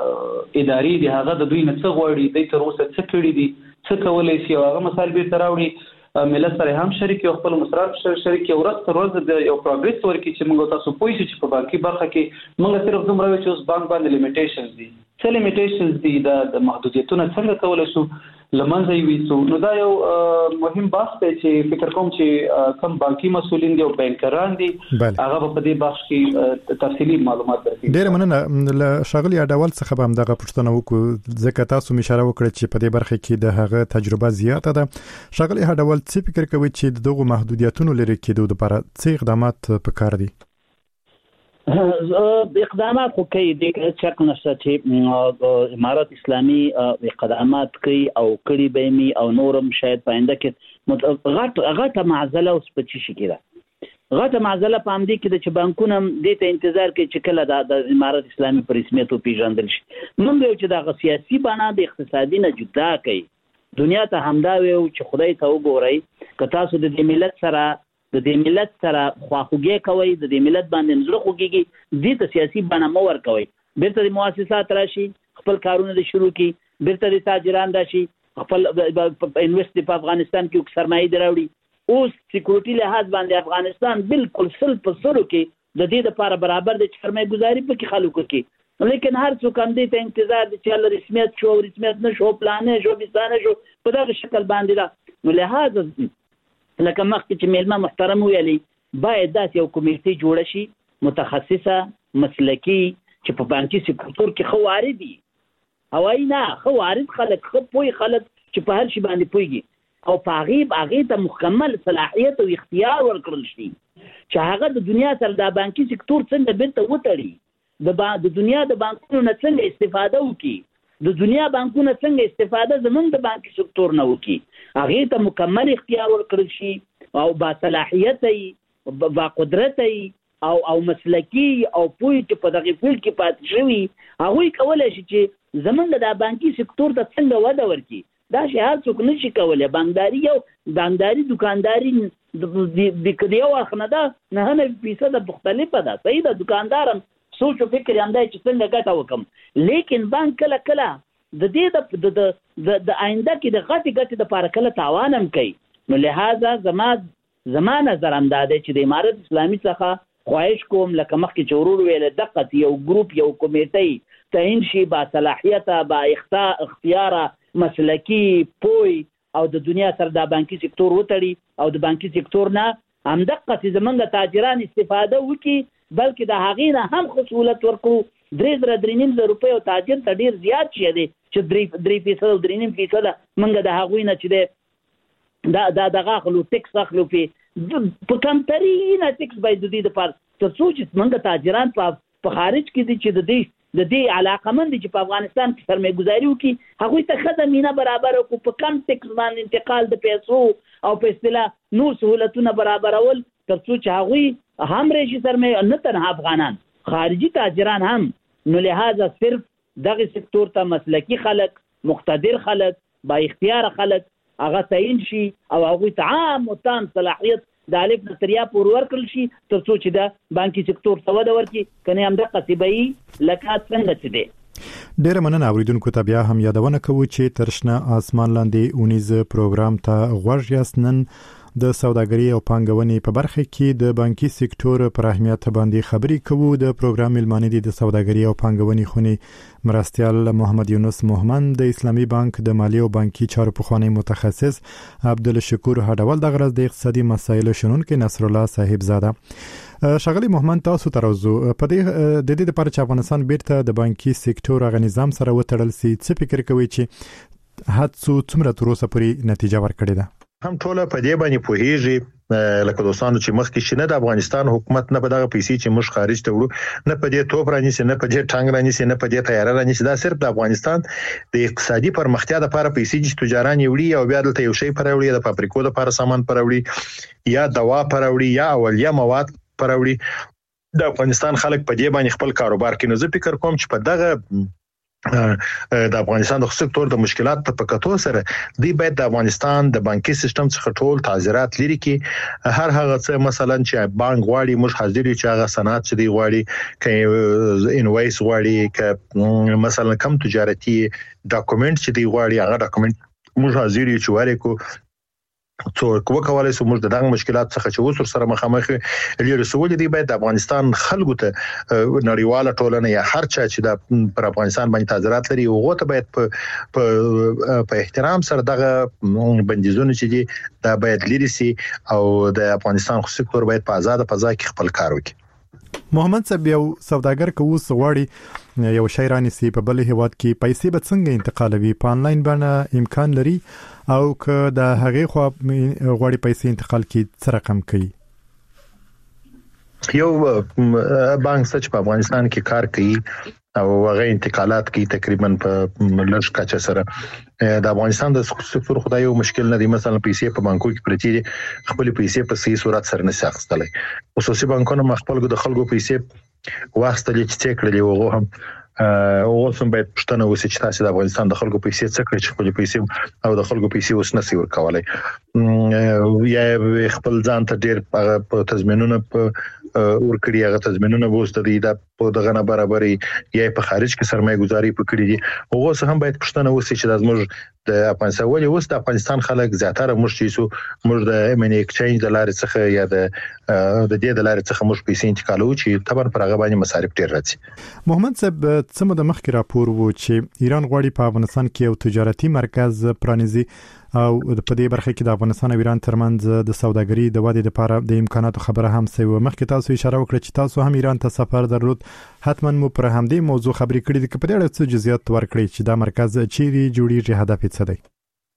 F: ادارې دي هغه د دوی نه څه غواړي، دوی تر اوسه څه کړي دي، څه کولی شي، هغه مسایل بیرته راوړي، ملت سره هم شریک او خپل مصرف سره شریک او ورځ تر ورځې د یو پروګرس ورکړي چې موږ تاسو پوه شئ چې په بانکي برخه کې موږ صرف دومره وایو چې اوس بانک باندې لیمیټیشنز دي، څه لیمیټیشنز دي، د محدودیتونه څنګه کولی شو لمنځه یوسو. نو دا یو مهم بحث دی چې فکر کوم چې کوم بانکي مسؤلین دي او بانکران دي هغه په دې بحث کې تفصیلي معلومات درکړي.
A: ډېر مننه له ښاغلي اډوال څخه به هم دغه پوښتنه وکړو ځکه تاسو اشاره وکړه چې په دې برخه کې د هغه تجربه زیاته ده. ښاغلي اډوال څه فکر کوي چې دغه محدودیتونو لري کېدو لپاره څه اقدامات پکار دي؟
E: اقدامات خو کوي د چک نشته چې امارت اسلامي اقدامات کوي او کړي به می او نورم شاید پاینده کې غټ غټه معضله اوس په چی شي کېده غټه معضله په همدې کې چې بانکونه دې ته انتظار کوي چې کله د امارت اسلامي په رسمیت پیژندل شي. موږ یو چې د سیاسي بنا د اقتصادي نه جدا کوي دنیا ته همدا ویو چې خدای ته وګورئ که تاسو د دې ملت سره د دې ملت سره خواخوږي کوي، د دې ملت باندې نظر خوږيږي، دې ته سیاسي بنا مو ور کوي، بیرته د مؤسسات راشي خپل کارونه د شروع کی، بیرته د تاجران راشي خپل انویسټ په افغانستان کې سرمایه دراوړي. اوس سکیورټي لحاظ باندې افغانستان بالکل سل په سلو کې د دې لپاره برابر د سرمایه گزاري په کې خلکو کې، لیکن هر څوک هم دې ته انتظار دي چې الله رسمیت شو رسمیت نه شو پلانې شو بستانه شو په دغه شکل باندې دا. نو لہذا لکه مخکې چې میلمه محترم ویلي باید داسې یو کمیټې جوړه شي متخصصه مسلکي چې په بانکي سکتور کې خو وارد دي هوایي نه خو وارد خلک خو پوي خلک چې په هر شي باندې پويږي او په هغه هغه ته مکمل صلاحیت او اختیار ورکړل شي چې هغه د دنیا سره د بانکي سکتور څنګه بیرته وټړي، د د دنیا د بانکونو نه څنګه استفاده وکړي، د دنیا بانکونو څنګه استفاده زمونږ د بانکي سکتور نه وکړي، هغه ته مکمل اختیار ورکړل شي او با صلاحیت ای با قدرت ای او او مسلکی او پوی چې په دغه فیلډ کې پات شوی هغه کولای شي چې زمونږ د بانکي سکتور ته څنګه وده ورکړي. دا شی هر څوک نشي کولای. بانکداري یو بانکداري دکانداري د کډیو اخنه ده نه نه فیصد مختلفه ده، صحیح ده، دکاندارم سوچ او فکر هم دی چې څنګه ګټه وکم، لیکن بانک کله کله د دې د د د آینده کې د غټي غټي د لپاره کله تاوان هم کوي. نو لہذا زما زما نظر هم دا دی چې د امارت اسلامي څخه خواهش کوم لکه مخکې چې ورور ویل دقت یو ګروپ یو کمیټه تعین شي با صلاحیت با اختیار مسلکی پوی او د دنیا سره د بانکي سکتور وتړي او د بانکي سکتور نه همدغه چې زمونږ تاجران استفاده وکړي بلکې د هغې نه هم خو سهولت ورکړو. درې زره درې نیم زره روپۍ او تاجر ته ډېر زیات شی دی چې درې درې فیصد او درې نیم فیصده موږ د هغوی نه چې دی دا دا دغه اخلو ټکس اخلو پې په کمترینه ټکس باید د دې دپاره تر څو چې موږ تاجران په په خارج کې دي چې د دې د دې علاقمند دي چې په افغانستان کې سرمایه ګزاري وکړي هغوی ته ښه زمینه برابره کړو په کم ټکس باندې انتقال د پیسو او په اصطلاح نور سهولتونه برابرول تر څو چې هغوی هم راشي سرمایه نه تنها افغانان خارجي تاجران هم. نو لہذا صرف دغه سکتور ته مسلکی خلک مقتدر خلک با اختیار خلک هغه تعین شي او هغوی ته عام او تام صلاحیت د الف نظریه پور ورکړل شي تر څو چې د بانکي سکتور ته وده ورکړي کنه هم د قصبی لکات څنګه څه دی.
A: ډېر مننه اوریدونکو ته بیا هم یادونه کوو چې ترشنه آسمان لاندې اونیز پروګرام ته غوږ یاست. نن د سوداګرۍ او پانګونې په برخه کې د بانکي سکتور پر اهمیت باندې خبرې کوو. د پروګرام میلمانه دي د سوداګرۍ او پانګونې خونې مرستیال محمد یونس مومن، د اسلامي بانک د مالی او بانکي چارو پخوانی متخصص عبدالشکور هډول، د غرض د اقتصادي مسایلو شنونکي نصر الله صاحب زاده. شغلی محمد تاسو ترازو په دې د دې لپاره چې افغانستان بیرته د بانکي سکتور غو نظام سره وتړل سي څه فکر کوي چې هڅو څومره تر اوسه پورې نتیجه ورکړې ده؟
G: هم ټوله په دې باندې پوهیږي لکه دوستانو چې مخکې شنه د افغانستان حکومت نه په دغه پیسې چې موږ خارج ته وړو نه په دې توپ رانیسي نه په دې ټانګ رانیسي نه په دې تیاره رانیسي. دا صرف د افغانستان د اقتصادي پرمختیا لپاره پیسې چې تجاران یوړي او بیا دلته یو شی پروړي د فابریکو لپاره سامان پروړي یا دوا پروړي یا اولیه مواد پروړي. د افغانستان خلک په دې باندې خپل کاروبار کوي. نو زه فکر کوم چې په دغه د افغانستان د سکتور د مشکلات په کتو سره دی باید د افغانستان د بانکي سیستم څخه ټول تعزیرات لري کې هر هغه څه مثلا چې بانک غواړي موږ حاضر یو چې هغه صنعت چې دی غواړي ک انوایس غواړي ک مثلا کم تجارتي ډاکومنټ چې دی غواړي هغه ډاکومنټ موږ حاضر یو چې واره کو څو کوه کولای سو موږ د دغه مشکلات څخه چې وسر سره مخامخ لري سوول دي باید د افغانستان خلکو ته نړیواله ټولنه یا هر چا چې د پر افغانستان باندې تعزیرات لري هغه ته باید په په احترام سره دغه بندیزونه چې دي دا باید لري سي او د افغانستان خو سکتور باید په آزاد فضا کې خپل کار وکړي.
A: محمد صاحب یو سوداګر کو سغواړي یو شی رانیسي په بل هیواد کې پیسې به څنګه انتقالوي؟ په انلاین باندې امکان لري او که د هغې خو غواړي پیسې انتقال کی څه رقم کوي؟
G: یو بانک چې په افغانستان کې کار کوي او هغه انتقالات کوي تقریبا په لږ کچه سره د افغانستان د سکتور خدای یو مشکل نه دی. مثلا پیسې په بانکو کې پرتی دي خپل پیسې په صحیح صورت سره نه شاخصتلای. خصوصي بانکونه مخبل د خلکو پیسې واستلې چې کړلې وغه هم او اوسم باید پښتنه وسی چې تاسو د افغانستان د خلکو پیسې څه کړی چې خپل پیسې او د خلکو پیسې وس نسی ورکولای یا خپل ځان ته ډیر په تضمینونه په ورکړي هغه تضمینونه وسته دي د په دغه نه برابرې یا په خارج کې سرمایه گذاري پکړي دي هغه څه هم باید پښتنه وسی چې د زموږ د افغانستان ولې وس د افغانستان خلک زیاتره موږ چې سو موږ د منی ایکسچینج د لارې څخه یا د د دې د لارې څخه موږ پیسې انتقالو چې طبعا پر هغه باندې مصارف ډیر راځي.
A: محمد صاحب څه د مخکې راپور وو چې ایران غواړي په افغانستان کې یو تجارتي مرکز پرانیزي او په دې برخه کې د افغانستان او ایران ترمنځ د سوداګرۍ د ودې لپاره د امکاناتو خبره هم سوي. مخکې تاسو اشاره وکړه چې تاسو هم ایران ته سفر درلود، حتما مو پر همدې موضوع خبرې کړې دي چې په دې اړه څه جزئیات ورکړي چې دا مرکز چیرې جوړیږي، هدف یې څه دی؟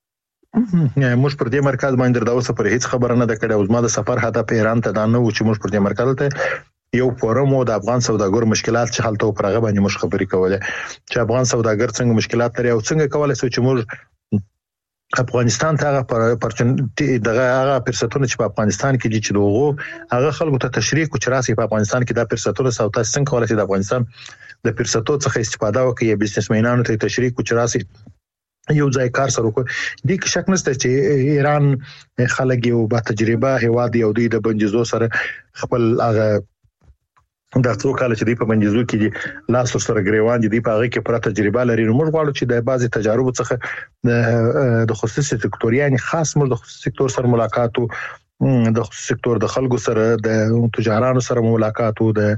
G: موږ پر دې مرکز باندې دا اوسه پر هیڅ خبره نه ده کړې. او زما د سفر هدف ایران ته دا نه و چې موږ پر دې مرکز ته یو فورم او د افغان سوداګر مشکلات چې حل ته پرغه باندې موږ خبرې کوله چې افغان سوداګر څنګه مشکلات لري او څنګه کولای شي چې موږ افغانستان ته هغه پرچنټي دغه هغه فرصتونه چې په افغانستان کې دي چې دوغه هغه خلکو ته تشریح کو چې راسي په افغانستان کې د فرصتونو سوتا څنګه کولای شي د افغانستان د فرصتونو څخه استفاده وکړي، بزنسمنانو ته تشریح کو چې راسي یو ځای کار سره وکړي. د کې شک نشته چې ایران خلک یو با تجربه هواد یو د بنجزو سره خپل هغه دا څو کال چې دی په بنجزو کې دي لاس سره غریوان دي په هغه کې پر تجربه لري. موږ غواړو چې د بعضي تجارب څخه د خصوصي سکتور یعنی خاص موږ د خصوصي سکتور سره ملاقات او د خصوصي سکتور د خلکو سره د تجارانو سره ملاقات او د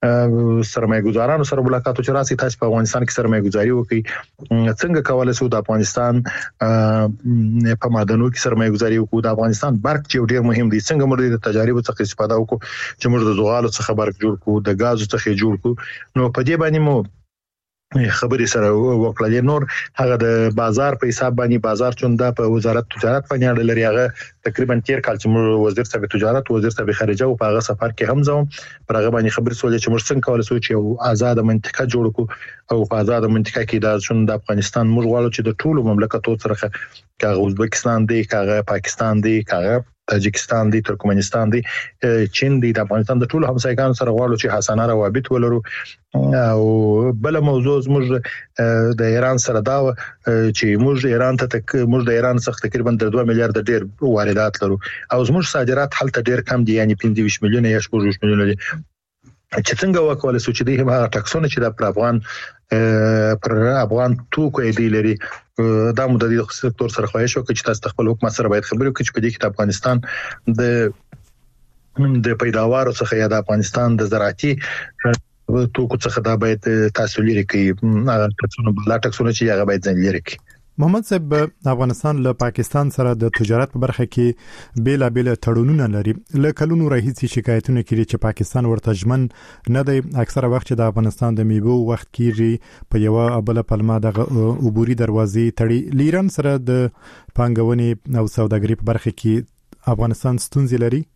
G: سرمایه‌ګزارانو سره ملاقات چې راسي تاسو په افغانستان کې سرمایه‌ګزاري وکړي څنګه کولای شو د افغانستان په معدنونو کې سرمایه‌ګزاري وکړو د افغانستان برق چې ډیر مهم دي څنګه موږ د تجارب څخه استفاده وکړو چې موږ د زغالو څخه برق جوړ کړو د غازو څخه جوړ کړو نو په دې باندې مو خبرې سره وکړلې نور هغه د بازار په حساب باندې بازار چوندا په وزارت تجارت باندې اړه لري هغه تقریبا تیر کال چې موږ وزیر صاحب تجارت وزیر صاحب خارجه او په هغه سفر کې هم زوم پر هغه باندې خبرې سولې چې موږ څنګه کولای شو چې آزاد منطقه جوړ کړو او په آزاد منطقه کې د شون د افغانستان موږ غواړو چې د ټولو مملکتونو سره کاغه ازبکستان دی کاغه پاکستان دی کاغه تاجکستان دی ترکمنستان دی چین دی د افغانستان د ټولو همسایګانو سره غواړو چې حسانه روابط ولرو او بل موضوع موږ د ایران سره دا چې موږ ایران ته تک موږ د ایران څخه تقریبا دوه میلیارډ ډیر واردات لرو او زموږ صادرات هلته ډیر کم دي یعنی پنځه ویشت میلیونه یا شپږ ویشت میلیونه دي چې څنګه وکولای شو چې د هغه ټاکسونه چې د افغان پر افغان توکو دی لري دا مو د دې سکتور سره خواهش وکړي چې تاسو خپل حکومت سره باید خبرې وکړي چې په دې کې د افغانستان د د پیداوار څخه یا د افغانستان د زراعتي توکو څخه دا باید تاسو لري کې هغه ټاکسونه بل ټاکسونه چې هغه باید ځین لري کې
A: محمد صاحب افغانستان له پاکستان سره د تجارت په برخه کې بیل بیل تړونونه لري له کلونو راهیسي شکایتونه کړي چې پاکستان ورته ژمن نه دی اکثره وخت چې د افغانستان د میوو وخت کېږي په یو ابل پلمه د عبوري دروازې تړي لیران سره د پانګونې او سوداګرۍ په برخه کې افغانستان ستونزې لري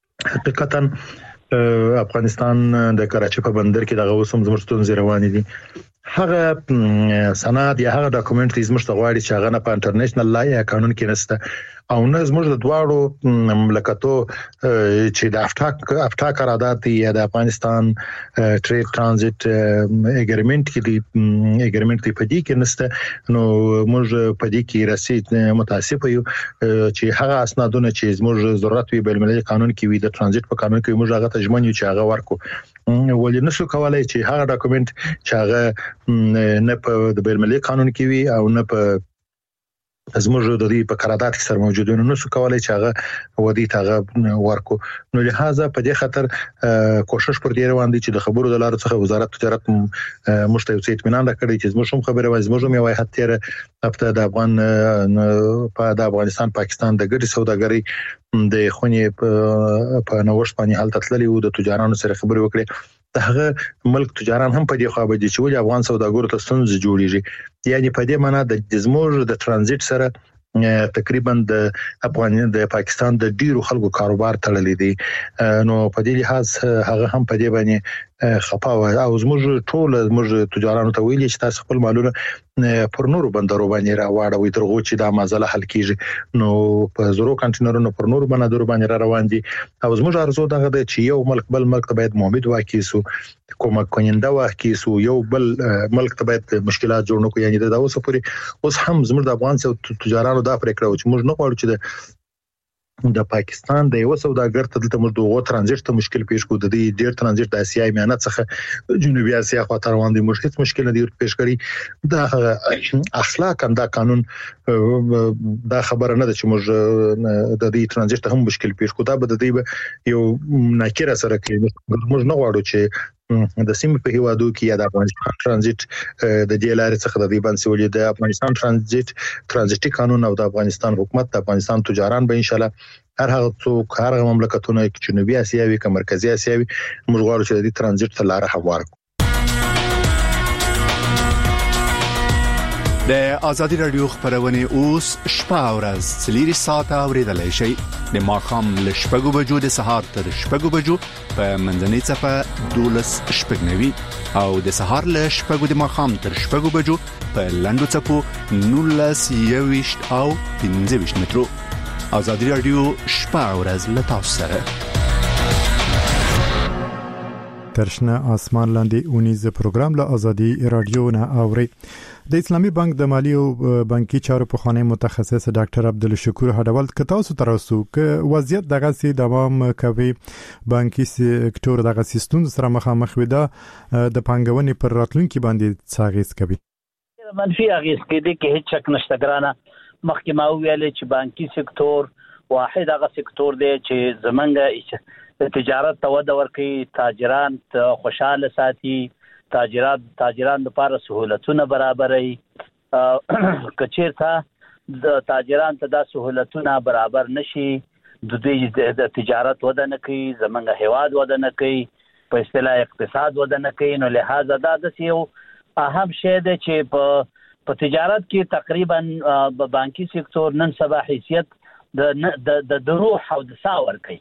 G: حقیقتا افغانستان د کراچي په بندر کې دغه وسم زموږ ستونزې روانې دي هغه سند یا هغه ډاکومنټ چې زموږ غواړي چې هغه نه په انټرنیشنل لا یا قانون کې نشته او نه زموږ د دواړو مملکتو چې د افټاک افټاک قرارداد یا د افغانستان ټریډ ترانزیت اګریمنت کې دی اګریمنت په دې کې نشته نو موږ په دې کې رسید متاسف یو چې هغه اسنادونه چې زموږ ضرورت وي بل ملي قانون کې وي د ترانزیت په قانون کې موږ هغه تجمن یو چې هغه ورکو ولې نشو کولای چې هغه ډاکومنت چې هغه نه په د بین المللي قانون کې وي او نه په زموږ د دې په قرارداد کې سره موجودونه نشو کولای چې هغه ودی ته ورکو نو لہذا په دې خاطر کوشش پر دې روان دي چې د خبرو د لارو څخه وزارت تجارت مشتوي اطمینان راکړي چې زموږ خبره وای زموږ یو هتیره هفته د افغان په د افغانستان پاکستان د ګډي سوداګرۍ د خونې په نوښت باندې حالت تللی وو د تجارانو سره خبرې وکړي دغه ملک تجاران هم په دې خوا به دي چې افغان سوداګرو ته ستونزې جوړیږي یعنی په دې معنی د زموږ د ترانزیت سره تقریبا د افغان د پاکستان د ډیرو خلکو کاروبار تړلې دي نو په دې لحاظ هغه هم په دې باندې خپاوه او زموږ ټول زموږ تجارانو ته ویلي چې تاسو خپل مالونه پر نورو بندرو باندې راوړوي ترغو چې دا مازله حل کیږي نو په زرو کنټینرونو پر نورو بندرو باندې را روان دي او زموږ ارزو دغه د چې یو ملک بل ملک ته باید مومد واکیسو کومک کوینده واکیسو یو بل ملک ته باید مشکلات جوړ نه کوي یعنی دا اوس پورې اوس هم زموږ د افغان تجارانو دا پرې کړو چې موږ نه غواړو چې د د پاکستان د یو سوداګر ته دلته موږ دوه ترانزیت ته مشکل پیښ کو د دې ډیر ترانزیت د اسیا میانه څخه جنوبي اسیا خوا ته روان دي موږ هیڅ مشکل نه دی پیښ کړی دا اخلاق دا قانون دا خبره نه ده چې موږ د دې ترانزیت ته هم مشکل پیښ کو دا به د دې یو ناکره سره کوي موږ نه غواړو چې د سیمې په هیوادو کې یا د افغانستان ترانزیت د دې لارې څخه د دې باندې ولې د افغانستان ترانزیت ترانزیتي قانون او د افغانستان حکومت د افغانستان تجاران به ان شاء الله هر هغه څوک هر هغه مملکتونه چې جنوبي اسیا وي که مرکزی اسیا وي موږ غواړو چې د دې ترانزیت ته لار هوار کړو
C: د ازادي رادیو خبرونه اوس شپه او ورځ څلور ساعته اوریدلای شئ د ماخام ل شپږو بجو د سهار تر شپږو بجو په منځنۍ صفه دولس شپږنوي او د سهار ل شپږو د ماخام تر شپږو بجو په لندو صفو نولس یويشت او پنځه ویشت مترو ازادي رادیو شپه او ورځ ل تاسو سره
A: ترشنه آسمان لاندې اونیز پروګرام له ازادي رادیو نه اوري د اسلامي بانک د مالی او بانکي چارو په خانه متخصص ډاکټر عبدالشکور هډوال ک تاسو ترسو ک وضعیت دغه سي دوام کوي بانکي سکتور دغه سیستم سره مخامخ وي دا د پنګونې پر راتلونکي باندې څاغیس کوي
E: منفي اغیز کې دي کې هیڅ شک نشته ګرانه مخکې ما ویل چې بانکي سکتور واحد هغه سکتور دی چې زمونږ تجارت ته وده ورکوي، تاجران خوشاله ساتي، تاجرات تاجران لپاره سهولتونه برابروي. که چیرته د تاجران ته دا سهولتونه برابر نشي، د دوی د تجارت وده نه کوي، زمونږ هیواد وده نه کوي، په اصطلاح اقتصاد وده نه کوي. نو لہذا دا داسې یو اهم شی دی چې په په تجارت کې تقریبا بانکي سکتور نن سبا حیثیت د د روح او د ساه ورکوي.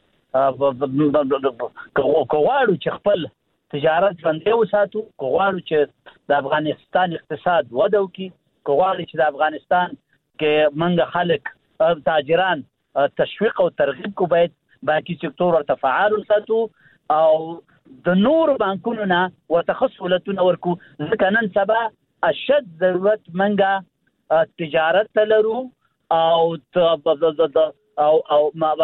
E: که غواړو چې خپل تجارت ژوندی وساتو، که غواړو چې د افغانستان اقتصاد وده وکړي، که غواړو چې د افغانستان کې موږ خلک تاجران تشویق او ترغیب کو، باید بانکي سکتور ورته فعال وساتو او د نور بانکونو نه ورته سهولتونه ورکو. ځکه نن سبا اشد ضرورت منګه تجارت ته لرو او او او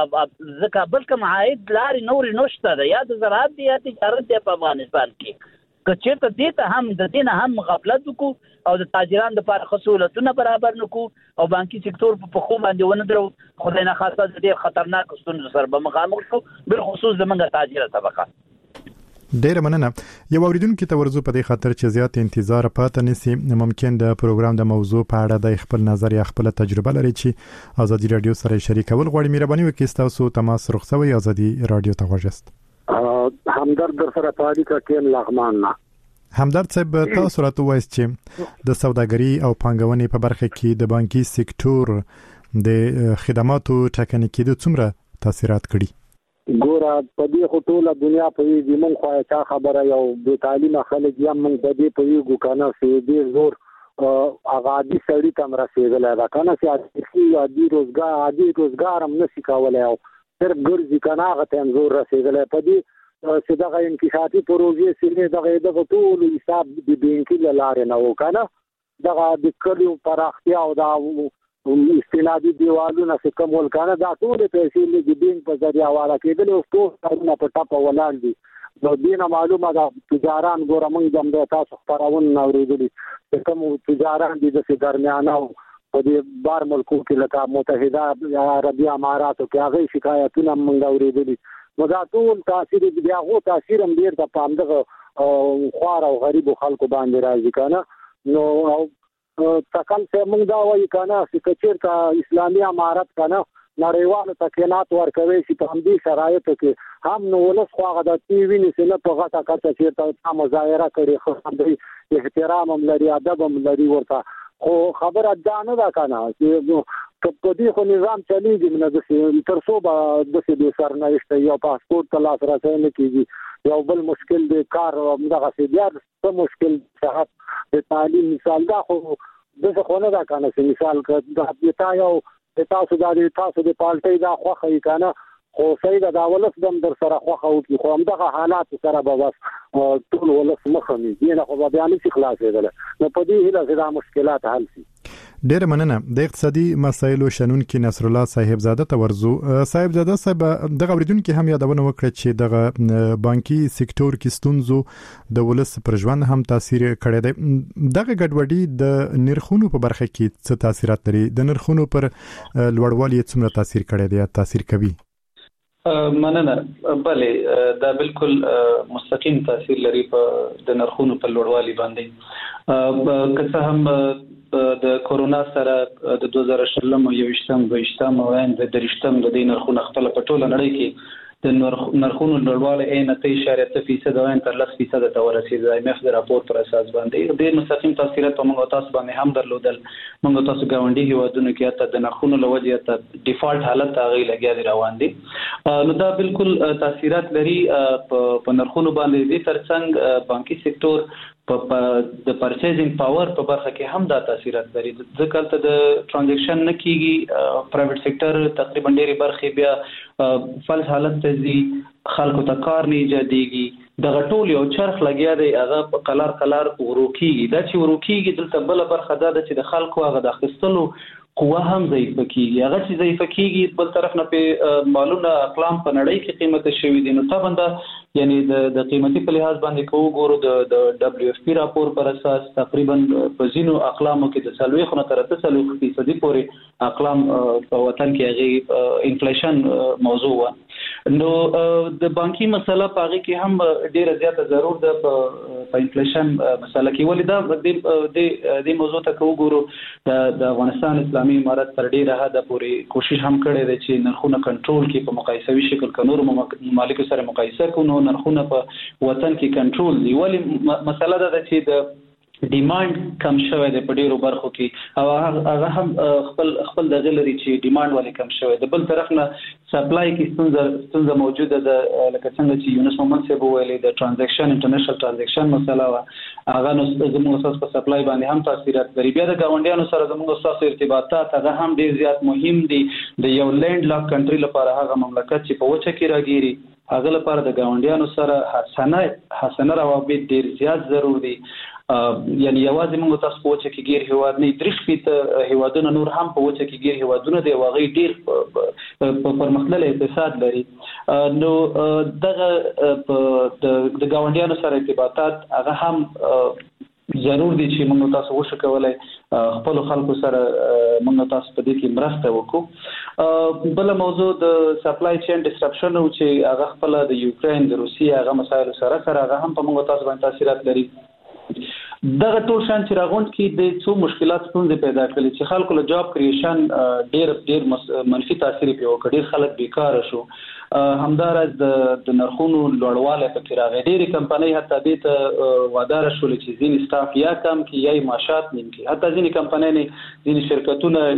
E: ځکه بل کوم عاید لارې نورې نشته ده، یا د زراعت دی یا تجارت دی په افغانستان کې. که چېرته دې ته هم د دې نه هم غفلت وکړو او د تاجرانو لپاره ښه سهولتونه برابر نه کړو او بانکي سکتور په پښو باندې ونه درو، خدای نخواسته د ډېر خطرناکو ستونزو سره به مخامخ شو، بالخصوص زموږ تاجره طبقه.
A: ډیره مننه. یو اوریدونکو ته ورزو په دې خاطر چې زیات انتظار پاتې نسی، ممکن د پروګرام د موضوع په اړه د خپل نظر یا خپل تجربه لري چې آزادي رادیو سره شریکول غواړي، مهرباني وکړئ تاسو تماس رخصوي آزادي رادیو ته غوښتل.
H: همدرد در سره تاریخ کې لغمان نه
A: همدرد صاحب، تاسو راته وایئ چې د سوداګري او پانګونې په برخه کې د بانکي سکتور د خدماتو ټاکنې کېدو څومره تاثیرات کړي؟
H: ګوره په دې خو ټوله دنیا په دې مونږ خو چا خبره یو بې تعلیمه خلک یا مونږ په دې په یو کنه چې دې زور اغادي سړی تم رسیدلای دا کنه چې اړتیا عادي روزګار عادي روزګار هم نشي کولای او صرف ګرځي کنه هغه ته زور رسیدلای. په دې چې دغه انکشافي پروژې سره دغه دغه ټول حساب د بانکي لارې نه وکنه، دغه د کلیو پراختیا او د استنادي دیوالونه چې کوم ولکنه دا ټول پیسې د بانک په ذریعہ حواله کېدل او ټول کارونه په ټاپه ولاړ دي. نو دینه معلومه ده تجاران ګوره موږ د تاسو خبرونه اوریدلي چې کوم تجاران دي د درمیانه په دې بار ملکو کې لکه متحده عربي اماراتو کې هغه شکایتونه موږ اوریدلي. نو دا ټول تاثیر دی هغه تاثیر هم ډیر د پامدغه خوار او غریب خلکو باندې راځي کنه. نو او تکل څه موږ دا وایو کنه چې چیرته اسلامي امارت کنه نړیوالو تکینات ورکوي چې په همدې شرایطو کې هم نو ولس خو هغه د ټي وي نه نه په غټه کچه چیرته مظاهره کوي، خو هم احترام هم لري، ادب هم لري ورته، خو خبره دا نه ده کنه چې په دې خو نظام چلیږي نه د تر څو به د دې سرنوشت یو پاسپورت ته لاسرسی نه کیږي، یو بل مشکل دی کار دغه څه بیا څه مشکل صحت د تعلیم مثال دا خو دغه خو نه ده کنه چې مثال که دا یو تاسو دا تاسو د پالټي دا خوخه کنه خو سید دا ولس دم در سره خوخه او خو هم دغه حالات سره به بس ټول ولس مخمي دي نه خو بیا نه خلاصېدل. نو په دې هله دا مشکلات حل شي.
A: ډېر مننه. د اقتصادي مسایلو شنونکي نصر الله صاحبزاده ته ورزو. صاحبزاده صاحب دغه اوریدونکو هم یادونه وکړه چې دغه بانکي سکتور کې ستونزو د ولس پر ژوند هم تاثیر کړی دی. دغه ګډوډي د نرخونو په برخه کې څه تاثیرات لري؟ د نرخونو پر لوړوالي څومره تاثیر کړی دی یا تاثیر کوي؟
F: مننه. بله دا بالکل مستقیم تاثیر لري په د نرخونو په لوړوالي باندې. که څه هم د کورونا سره د دوه زره شلم او یوشتم دویشتم او د درشتم د دې نرخونو خپل په ټوله نړۍ کې د نرخونو لوړوالی عین اته اشاریه څه فیصد او تر لس فیصد ته ورسېد. د ایم اف د راپور پر اساس باندې ډېر مستقیم تاثیرات په موږ تاسو باندې هم درلودل. موږ تاسو ګاونډي هیوادونو کې ته د نرخونو لوجه ته ډیفالت حالت هغه لګیا دی روان دي. نو دا بالکل تاثیرات لري په نرخونو باندې. دې ترڅنګ بانکي سکتور په د پرچیزینګ پاور په برخه کې هم دا تاثیرات لري. ځکه ته د ترانزیکشن نه کیږي، پرایویټ سېکټر تقریبا ډېری برخې بیا فلس حالت ته ځي، خلکو ته کار نه ایجادېږي، دغه ټول یو چرخ لګیا دی هغه په قلار قلار ورو کیږي. دا چې ورو کیږي دلته بل برخه دا ده چې د خلکو هغه د اخیستلو قوه هم ضعیفه کیږي. هغه چې ضعیفه کیږي بل طرف نه په مالونه اقلام په نړۍ کې قیمته شوی دي. نو طبعا یعنی د د قیمتي په لحاظ باندې کوو ګورو د د دبليو اف پی راپور پر اساس تقریبا په ځینو اقلامو کې د څلوي خو نه تر څلوي فیصدي پورې اقلام په وطن کې هغه انفلیشن موضوع و. نو د بانکي مسله په هغه کې هم ډیره زیاته ضرور ده په انفلیشن مسله کې. ولې دا د د موضوع ته کوو ګورو د افغانستان اسلامي امارت تر ډیره حد پورې کوشش هم کړې ده چې نرخونه کنټرول کړي په مقایسوي شکل ک نور ممالک سره مقایسه کوو نرخونه په وطن کې کنټرول دي. ولې مسله ده چې د ډیماند کم شوی دی په ډیرو برخو کې او هغه هم خپل خپل د غلري چې ډیماند ولې کم شوی دی. بل طرف نه سپلای کې ستونزه ستونزه موجوده ده لکه څنګه چې یونس محمد صاحب ویلي د ترانزیکشن انټرنیشنل ترانزیکشن مسله وا هغه نو زموږ اساس په سپلای باندې هم تاثیرات لري. بیا د گاونډیانو سره زموږ اساس ارتباطات هغه هم ډیر زیات مهم دي. د یو لینډ لاک کنټری لپاره هغه مملکت چې په وچه کې راګيري هغه لپاره د گاونډیانو سره حسنه حسنه روابط ډیر زیات ضروري دي. یعنی یوازې موږ تاسو په وچه کې غیر هواد نه درش پیته هوادونه نور هم په وچه کې غیر هوادونه دی واغې ډیر په پرمختللي اقتصاد لري. نو دغه د گاونډیانو سره ارتباطات هغه هم ضرور دي چې موږ تاسو وشو کولای خپل خلکو سره موږ تاسو په دې کې مرسته وکړو. بل موضوع د سپلای چین ډسټرپشن او چې هغه خپل د یوکرين د روسیې هغه مسایل سره سره هغه هم په موږ تاسو باندې تاثیرات لري. دغه ټول شان چې راغوند کې د څو مشکلات ستونزې پیدا کړې چې خلکو له جاب کریشن ډېر ډېر منفي تاثیر پیو کړ. ډېر خلک بیکاره شو. همدارس د نرخونو لوړوالی پکې راغی. ډېرې کمپنۍ حتی دې ته وادار شولې چې ځینې سټاف یا کم کړي یا معاشات نیم کړي. حتی ځینې کمپنۍ نه ځینې شرکتونه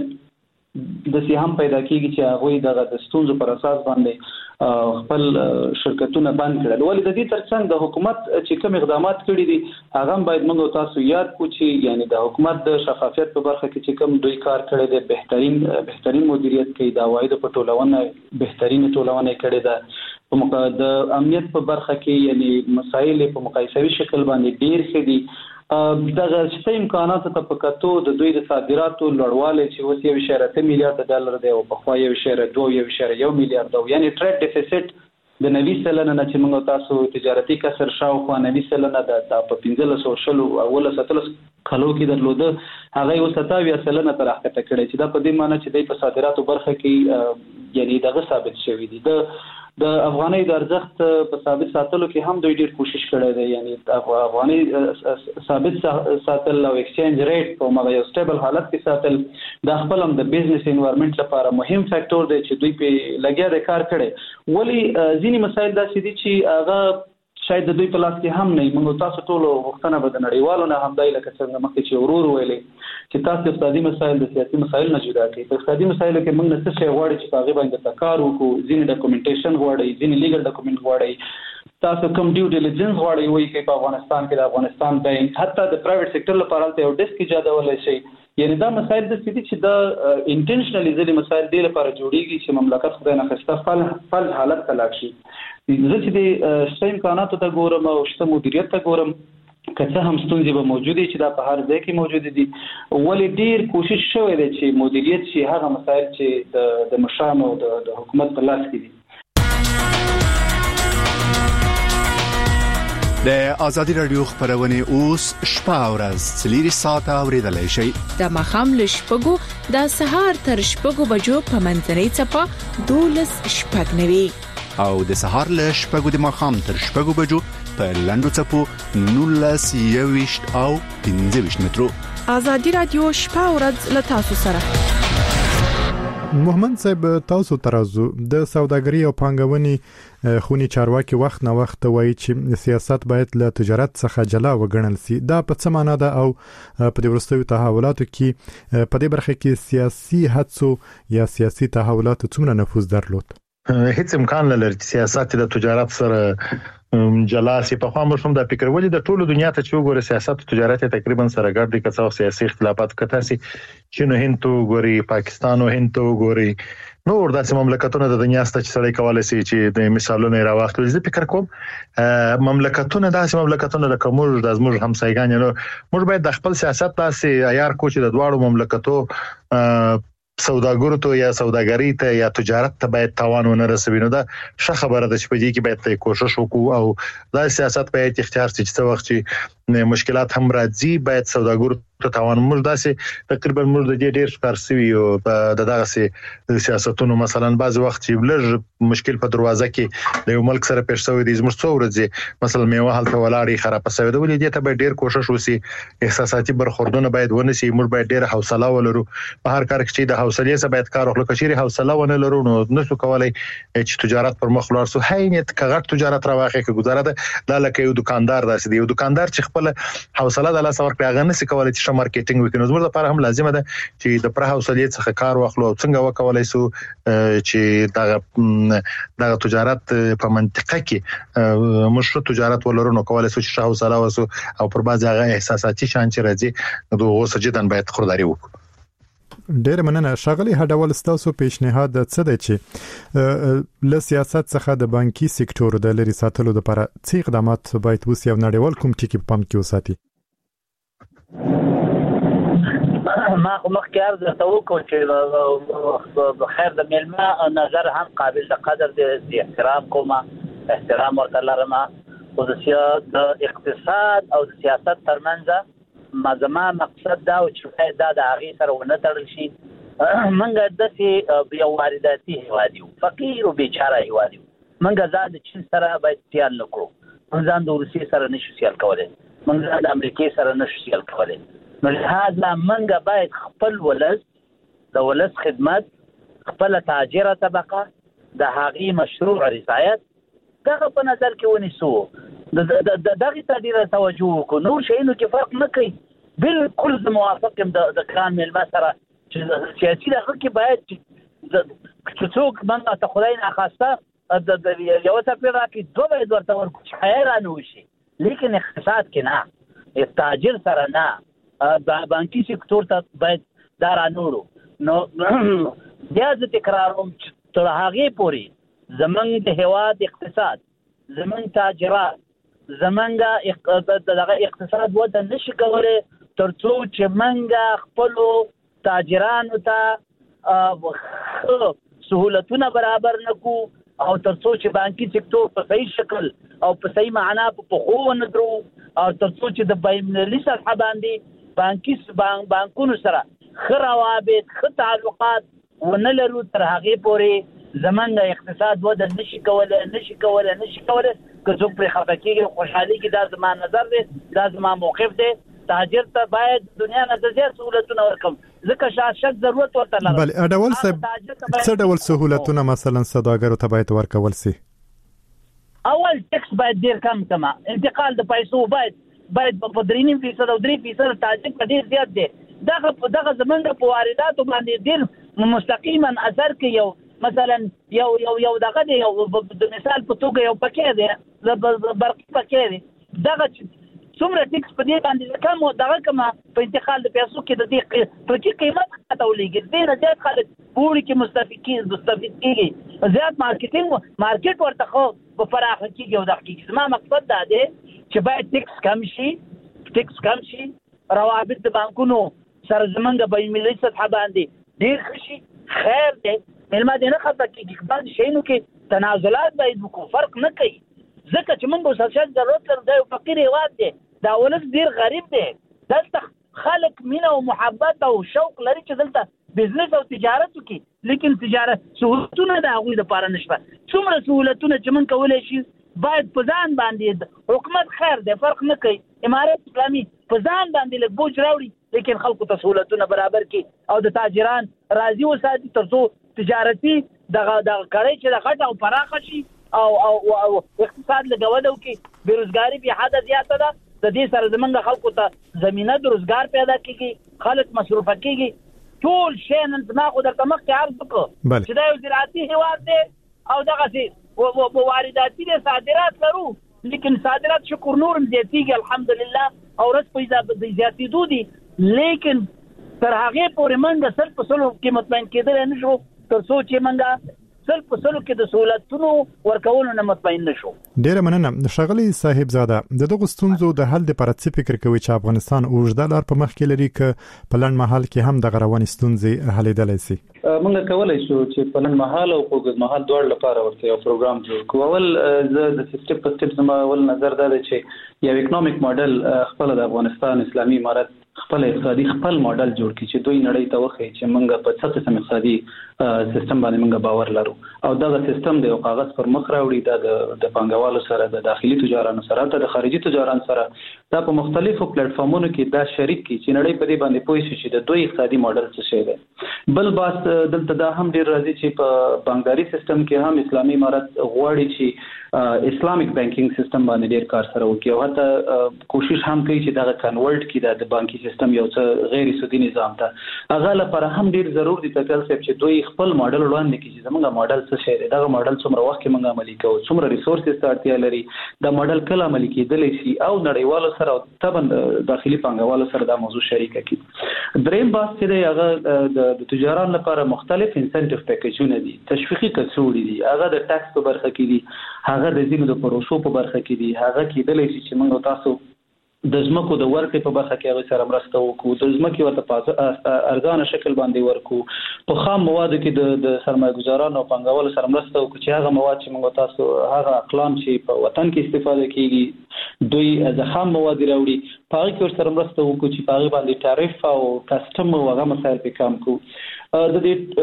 F: د سي هم پیدا کیږي چې هغه دغه د ستونزو پر اساس باندې خپل شرکتونه بند کړل. ولې د دې ترڅنګ د حکومت چې کوم اقدامات کړي دي هغه باید موږ تاسو یاد کو چې یعنی د حکومت د شفافیت په برخه کې چې کوم دوی کار کړی دی بهترین بهترین مدیریت کوي د عواید په ټولونه بهترین ټولونه کړي ده. په د امنیت په برخه کې یعنی مسایل په مقایسوي شکل باندې ډیر ښه دي. دغه شته امکانات ته په کتو د دوی د صادراتو لوړوالی چې اوس یو اشاره ته میلیارډ ډالر دی او په خوا یو اشاره دوه یو اشاره یو میلیارډ دی. یعنی ټریډ ډیفیسټ د نوي سلنه نه چې موږ تاسو تجارتي کسر شاوخوا نوي سلنه د په پنځه سوه شلو او ستلس کلو کې درلوده هغه یو ستاویا سلنه تر راکته کړي چې دا په دې معنی چې د صادراتو برخه کې یعنی دغه ثابت شوی دی. د د افغاني د ارزښت په ثابت ساتلو کې هم دوی ډیر کوشش کړی دی. یعنی افغاني ثابت ساتل او ایکسچینج ریټ په مغه یو سټیبل حالت کې ساتل د خپل هم د بزنس انوایرنمنت لپاره مهم فاکټور دی چې دوی په لګیا د کار کړي. ولی ځینی مسایل داسې دي چې هغه شاید د دوی په لاس کې هم نه. موږ تاسو ټول وختونه به د نړیوالو نه هم دای لکه څنګه مخکې چې ورور ویلې چې تاسو اقتصادي مسایل د سیاسي مسایل نه جدا کړئ. په اقتصادي مسایلو کې موږ نه څه شی غواړو چې هغه باندې کار وکړو. ځینې ډاکومنټیشن غواړي ځینې لیګل ډاکومنټ غواړي. تاسو کوم ډیو ډیلیجنس غواړي وایي چې په افغانستان کې د افغانستان بانک حتی د پرایویټ سېکټر لپاره ته یو ډیسک ایجاد ولای شي. یعنی دا مسایل د سړي چې دا انټنشنلی ځلې مسایل دی لپاره جوړیږي چې مملکت خدای نه خسته فل فل حالت ته لاړ شي. زه چې د شته امکاناتو ته ګورم او شته مدیریت ته ګورم که څه هم ستونزې به موجودې چې دا په هر ځای کې موجود دي. ولې ډیر کوشش شوی دی چې مدیریت شي هغه مسایل چې د د مشرانو د حکومت په لاس کې دي.
C: د ازادي رادیو خبرونه اوس شپه او ورځ څلور ساعته اوریدلای شئ.
I: د مخام لشپګو د سهار تر شپږو بجو په منځنۍ چپه دولس شپږ نوي
C: او د سهار له شپږو د مخام تر شپږو بجو په لندو چپو نولس یويشت او پنځه ویشت مترو.
I: ازادي رادیو شپه او ورځ له تاسو سره.
A: محمد صاحب تاسو ترازو د سوداګرۍ او پانګونې خونی چارواکي وخت نه وخت وایي چې سیاست باید له تجارت څخه جلا وګڼل شي. دا په څه معنی ده او په دې وروستیو تحولاتو کې په دې برخه کې سیاسي هڅو یا سیاسي تحولات څومره نفوذ درلود؟
G: هیڅ امکان نه لري چې سیاست د تجارت سره جلاسي په خوا مشوم د فکر ولې د ټولو دنیا ته چې وګوره سیاست او تجارت تقریبا سره ګډ دي، که څه سیاسي اختلافات کته سي چین او هند ته وګوري، پاکستان او هند ته وګوري، نور داسې مملکتونه د دنیا ست چې سړی کولای شي چې د مثالونو راوخلو. زه فکر کوم مملکتونه داسې مملکتونه لکه موږ د زموږ همسایګان نو موږ باید د خپل سیاست داسې عیار کو چې د دواړو مملکتو سوداګرو ته یا سوداګری ته یا تجارت ته باید تاوان ونه رسوي. نو دا ښه خبره ده چې په دې کې باید کوشش وکړو او دا سیاست باید اختیار شي چې وخت چې مشکلات هم راځي باید سوداګرو ته تاوان موږ داسې تقریبا موږ د دې ډیر ښکارسوي او د دغه سیاستونو مثلا بعض وخت چې لږ مشکل په دروازه کې د یو ملک سره پېښ شوی دی، زموږ څو ورځې مثلا میوه هلته ولاړی خراب شوی دی، ولې دې ته باید ډیر کوشش وشي، احساساتي برخوردونه باید ونشي، موږ باید ډیر حوصله ولرو په هر کار کې چې د حوصله سره باید کار وکړو. کچېری حوصله ونه لرو نو نشو کولای چې تجارت پر مخ لاړ سو. هینت کغټ تجارت راوخه کې گزاره ده لا لکه یو دکاندار داسې دی، یو دکاندار چې خپل حوصله د لاس ورکړي هغه نشي کولای چې مارکیټینګ وکړي. نو زموږ لپاره هم لازمه ده چې د پر حوصله څخه کار واخلو، څنګه وکولای سو چې دغه دغه تجارت په منطقه کې مشروع تجارت ولرو، نو کولای سو چې حوصله وسو او پر بعض هغه احساساتي شان چې راځي نو اوس جدن باید خرداري وکړو.
A: ډېر مننه ښاغلي هډول، ستاسو پیشنهاد څه دی چې له سیاست څخه د بانکي سکتور د لري ساتلو لپاره څه اقدامات باید وشي او نړیوال کوم ټکي په پام کې وساتي؟
E: ما خو مخکې عرض درته وکړو چې خیر د میلمه نظر هم قابل د قدر دی، احترام کوم، احترام ورته لرم، خو د اقتصاد او د سیاست ترمنځ ما زما مقصد دا او چې دا د هغه سره ونه تړل شي. منګه د یو وارداتي هیواد یو، فقیر او بیچاره هیواد یو، منګه زاد چین سره باید سیال نکړو، منځ د روسیې سره نشو سیال کولای، منځ د امریکای سره نشو سیال کولای. نو لهدا منګه باید خپل ولس د ولس خدمت، خپل تاجره طبقه د هغه مشروع رضایت دغه په نظر کې ونیسو، دغه تدیر توجه وکړو. نور شیونو کې فرق نه کوي، بالکل زه موافق یم د ګران میلمه سره چې سیاسي دغه کې باید چې څوک منځ ته خدای نه خواسته د یو څپې راکړي دوه باید ورته ورکړو چې حیران وشي، لیکن اقتصاد کې نه، تاجر سره نه، بانکي سکتور ته باید دا رانوړو. نو بیا زه تکراروم چې تر هغې پورې زمونږ د هیواد اقتصاد، زمونږ تاجرات، زمونږ دغه اقتصاد وده نشي کولی تر څو چې موږ خپلو تاجرانو ته سهولتونه برابر نه کړو او تر څو چې بانکي سکتور په صحیح شکل او په صحیح معنا په پښو ونه درو او تر څو چې د بین‌المللي سطحه باندې بانکي بانکونو سره ښه روابط، ښه تعلقات ونه لرو، تر هغې پورې زمونږ اقتصاد وده نشي کولی نشي کولی نشي کولی که څوک پرې خفه کېږي خوشحالي کې. دا زما نظر دی، دا زما موقف دی. تاجر ته باید دنیا نه د زیات سهولتونه ورکړم ځکه شک ضرورت ورته لرم.
A: بله اډول صاحب څه ډول سهولتونه مثلا سوداګرو ته باید ورکول سي؟
E: اول ټکس باید ډیر کم کما، انتقال د پیسو باید باید په درې نیم فیصد او درې فیصد تاجر په ډیر زیات دی. دغه دغه زمونږ په وارداتو باندې ډیر مستقیما اثر کوي. یو مثلا یو یو یو دغه دی، یو د مثال په توګه یو پکې دی برقي پکې دی، دغه څومره ټکس په دې باندې کم او دغه کما په انتقال د پیسو کې د دې پرچی قیمت ختولېږي، ډېر زیات خلک پوری کې مستفید کیږي مستفید کیږي زیات مارکیټینګ مارکیټ ورته خو په فراخ کیږي او دغه کیږي. زما مقصد دا دی چې باید ټکس کم شي، ټکس کم شي، روابط د بانکونو سره زمونږ بین‌المللي سطحه باندې ډېر ښه شي. خیر دی مېلمه دې نه خفه کېږي، بعض شیانو کې تنازلات باید وکړو، فرق نه کوي ځکه چې موږ اوس هر ضرورت لرو، دا یو فقیر هېواد دی، دا ولس ډېر غریب دی، دلته خلک مینه او محبت او شوق لري چې دلته بزنس او تجارت وکړي، لیکن تجارت سهولتونه د هغوی دپاره نشته. څومره سهولتونه چې موږ کولی شي باید په ځان باندې حکومت خیر دی فرق نه کوي، امارت اسلامي په ځان باندې لږ بوج راوړي، لیکن خلکو ته سهولتونه برابر کړي او د تاجران راضي وساتي تر څو تجارتي دغه دغه کړۍ چې د غټ او پراخه شي او او او اقتصاد لږ وده وکړي. بېروزګاري بې حده زیاته ده، د دې سره زمونږ خلکو ته زمینه د روزګار پیدا کېږي، خلک مصروفه کېږي. ټول شی نن زما خو درته مخکې عرض وکړو چې دا یو زراعتي هېواد دی او دغه سي وارداتي صادرات لرو لیکن صادرات شکر نورم زیاتیږي الحمدلله او رس په زیاتېدو دي لیکن تر هغه پورې منګه سل په سلو کې مطمئن کېدل نه شو تر څو چې منګه سل په سلو کې د سہولتونو ورکولو نه مطمئن نشو.
A: ډیره مننه ښاغلی صاحب زاده. د دغه ستونزو د حل لپاره څه فکر کوي چې افغانستان اوږده لار په مخ کې لري ک په لنډ مهال کې هم د غروانې ستونزې حلېدلی شي؟
F: موږ کولای شو چې په لنډ مهال او په اوږد مهال دواړو لپاره ورته یو پروګرام جوړ کړو. اول زه د سټپ په سټپ زما اول نظر دا دی چې یو اکونومیک ماډل خپل د افغانستان اسلامي امارت خپل اقتصادي خپل ماډل جوړ کړي چې دوی نړۍ ته وښيي چې موږ په څه قسم اقتصادي سیستم باندې موږ باور لرو او دا سیستم د کاغذ پر مخ راوړي دا د پانګوالو سره د داخلي تجارانو سره د خارجي تجارانو سره دا په مختلفو پلیټ فارمونو کې دا شریک کی چې نړۍ په دې باندې پوه شي چې د دوی اقتصادي ماډل څه شی دی. بل باس دلته دا هم ډیر راځي چې په بانکداري سیستم کې هم اسلامي امارت غواړي چې اسلامیک بانکینګ سیستم باندې ډیر کار سره وکړي او حتی کوشش هم کوي چې دا کنورټ کړي د بانکي سیستم یو څه غیر سودي نظام ته هغه لپاره هم ډیر ضروري دي چې دوی خپل ماډل وړاندې کړي چې زموږ ماډل څه شی دی دا ماډل څومره وخت کې موږ عملي کوو څومره ریسورسز ته اړتیا لري دا ماډل کله عملي کېدلی شي او نړیوالو سره او طبعا داخلي پانګوالو سره دا موضوع شریکه کړي. دریم باس چې دی هغه د تجاران لپاره مختلف انسنټیو پیکیجونه دي تشویقي کڅوړي دي هغه د ټاکس په برخه کې دي هغه د ځینو د پروسو په برخه کې دي هغه کېدلی شي چې موږ تاسو د ځمکو د ورکړې په برخه کې هغه سره مرسته وکړو د ځمکې ورته په ارزانه شکل باندې ورکړو په خام موادو کې د د سرمایه‌ګزارانو او پانګوالو سره مرسته وکړو چې هغه مواد چې موږ تاسو هغه اقلام چې په وطن کې استفاده کیږي دوی د خام مواد راوړي په هغه کې سره مرسته وکړو چې په هغه باندې تعرف او کسټم او هغه مسایل په کم کو د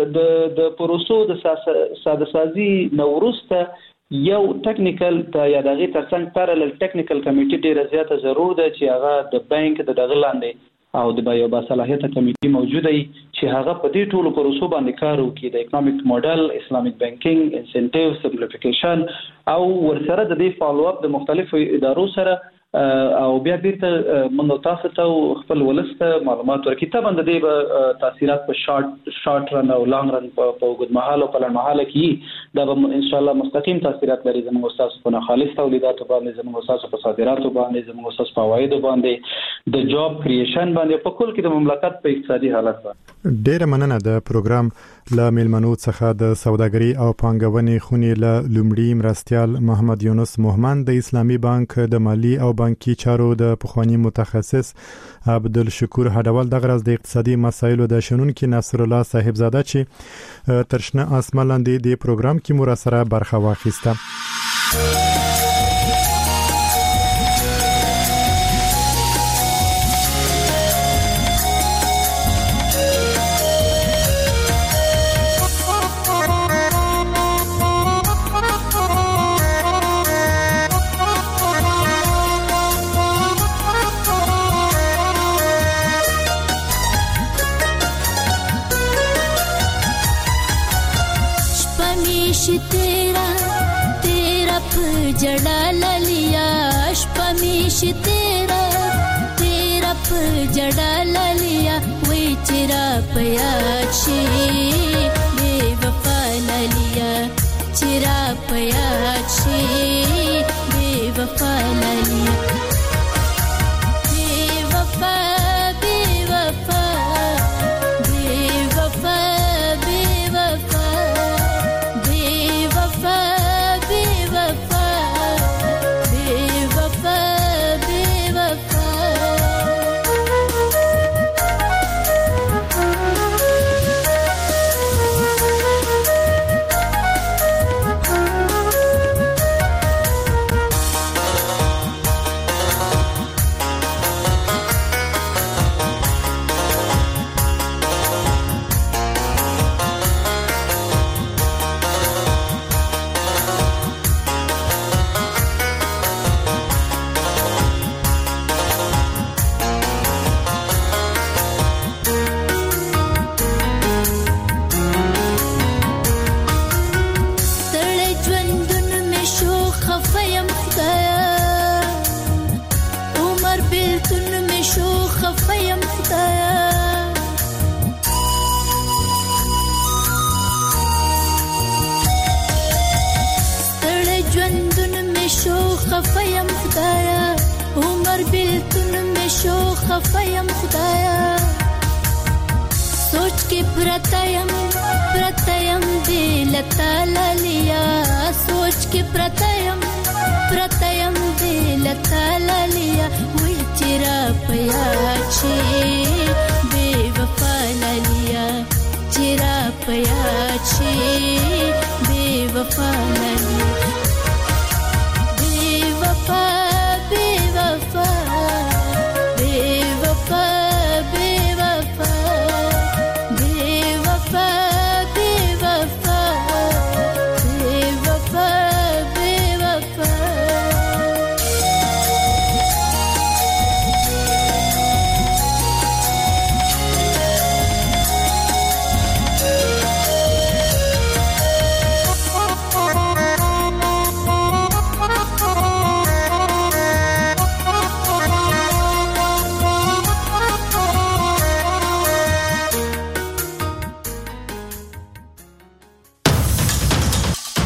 F: د د پروسو د ساده سازي نورسته یو ټیکنیکل ته یا دغه ترڅنګ پارالل ټیکنیکل کمیټي ډیره زیاته ضرور ده چې هغه د بانک د دغه لاندې او د بایو باصلاحیت کمیټي موجوده وي چې هغه په دې ټولو پروسو باندې کار وکړي د اکونومیک ماډل اسلامیک بانکینګ انسنټیو سمپلیفیکیشن او ورسره د دې فالو اپ د مختلفو ادارو سره او بیا بیرته موږ تاسو ته خپل ولسته معلومات ورکړي ته باندې د تاثیرات په شارټ شارټ رن او لانګ رن په وګد محل او په لړ محل کې دا به ان شاء الله مستقیم تاثیرات لري زموږ استاد په خالص تولیداتو باندې زموږ استاد په صادراتو باندې زموږ استاد په عواید باندې د جاب کریشن باندې په کل کې د مملکت په اقتصادي حالت باندې.
A: ډیره مننه د پروګرام ل میلمنو څخه د سوداګري او پانګونې خونې له لومړي مرستيال محمد یونس موهمن د اسلامي بانک د مالی او بانکي چارو د پخوانی متخصص عبدالشکور هډوال د غرض د اقتصادي مسایلو د شنونکو ناصر الله صاحب زاده چې ترشنه اسمان لاندې د پروګرام کې مراسره برخه واخیسته.
J: خفایم خدایا عمر بیلتون می شو خفایم خدایا سوچ کې پرتایم پرتایم دل تعالی لیا سوچ کې پرتایم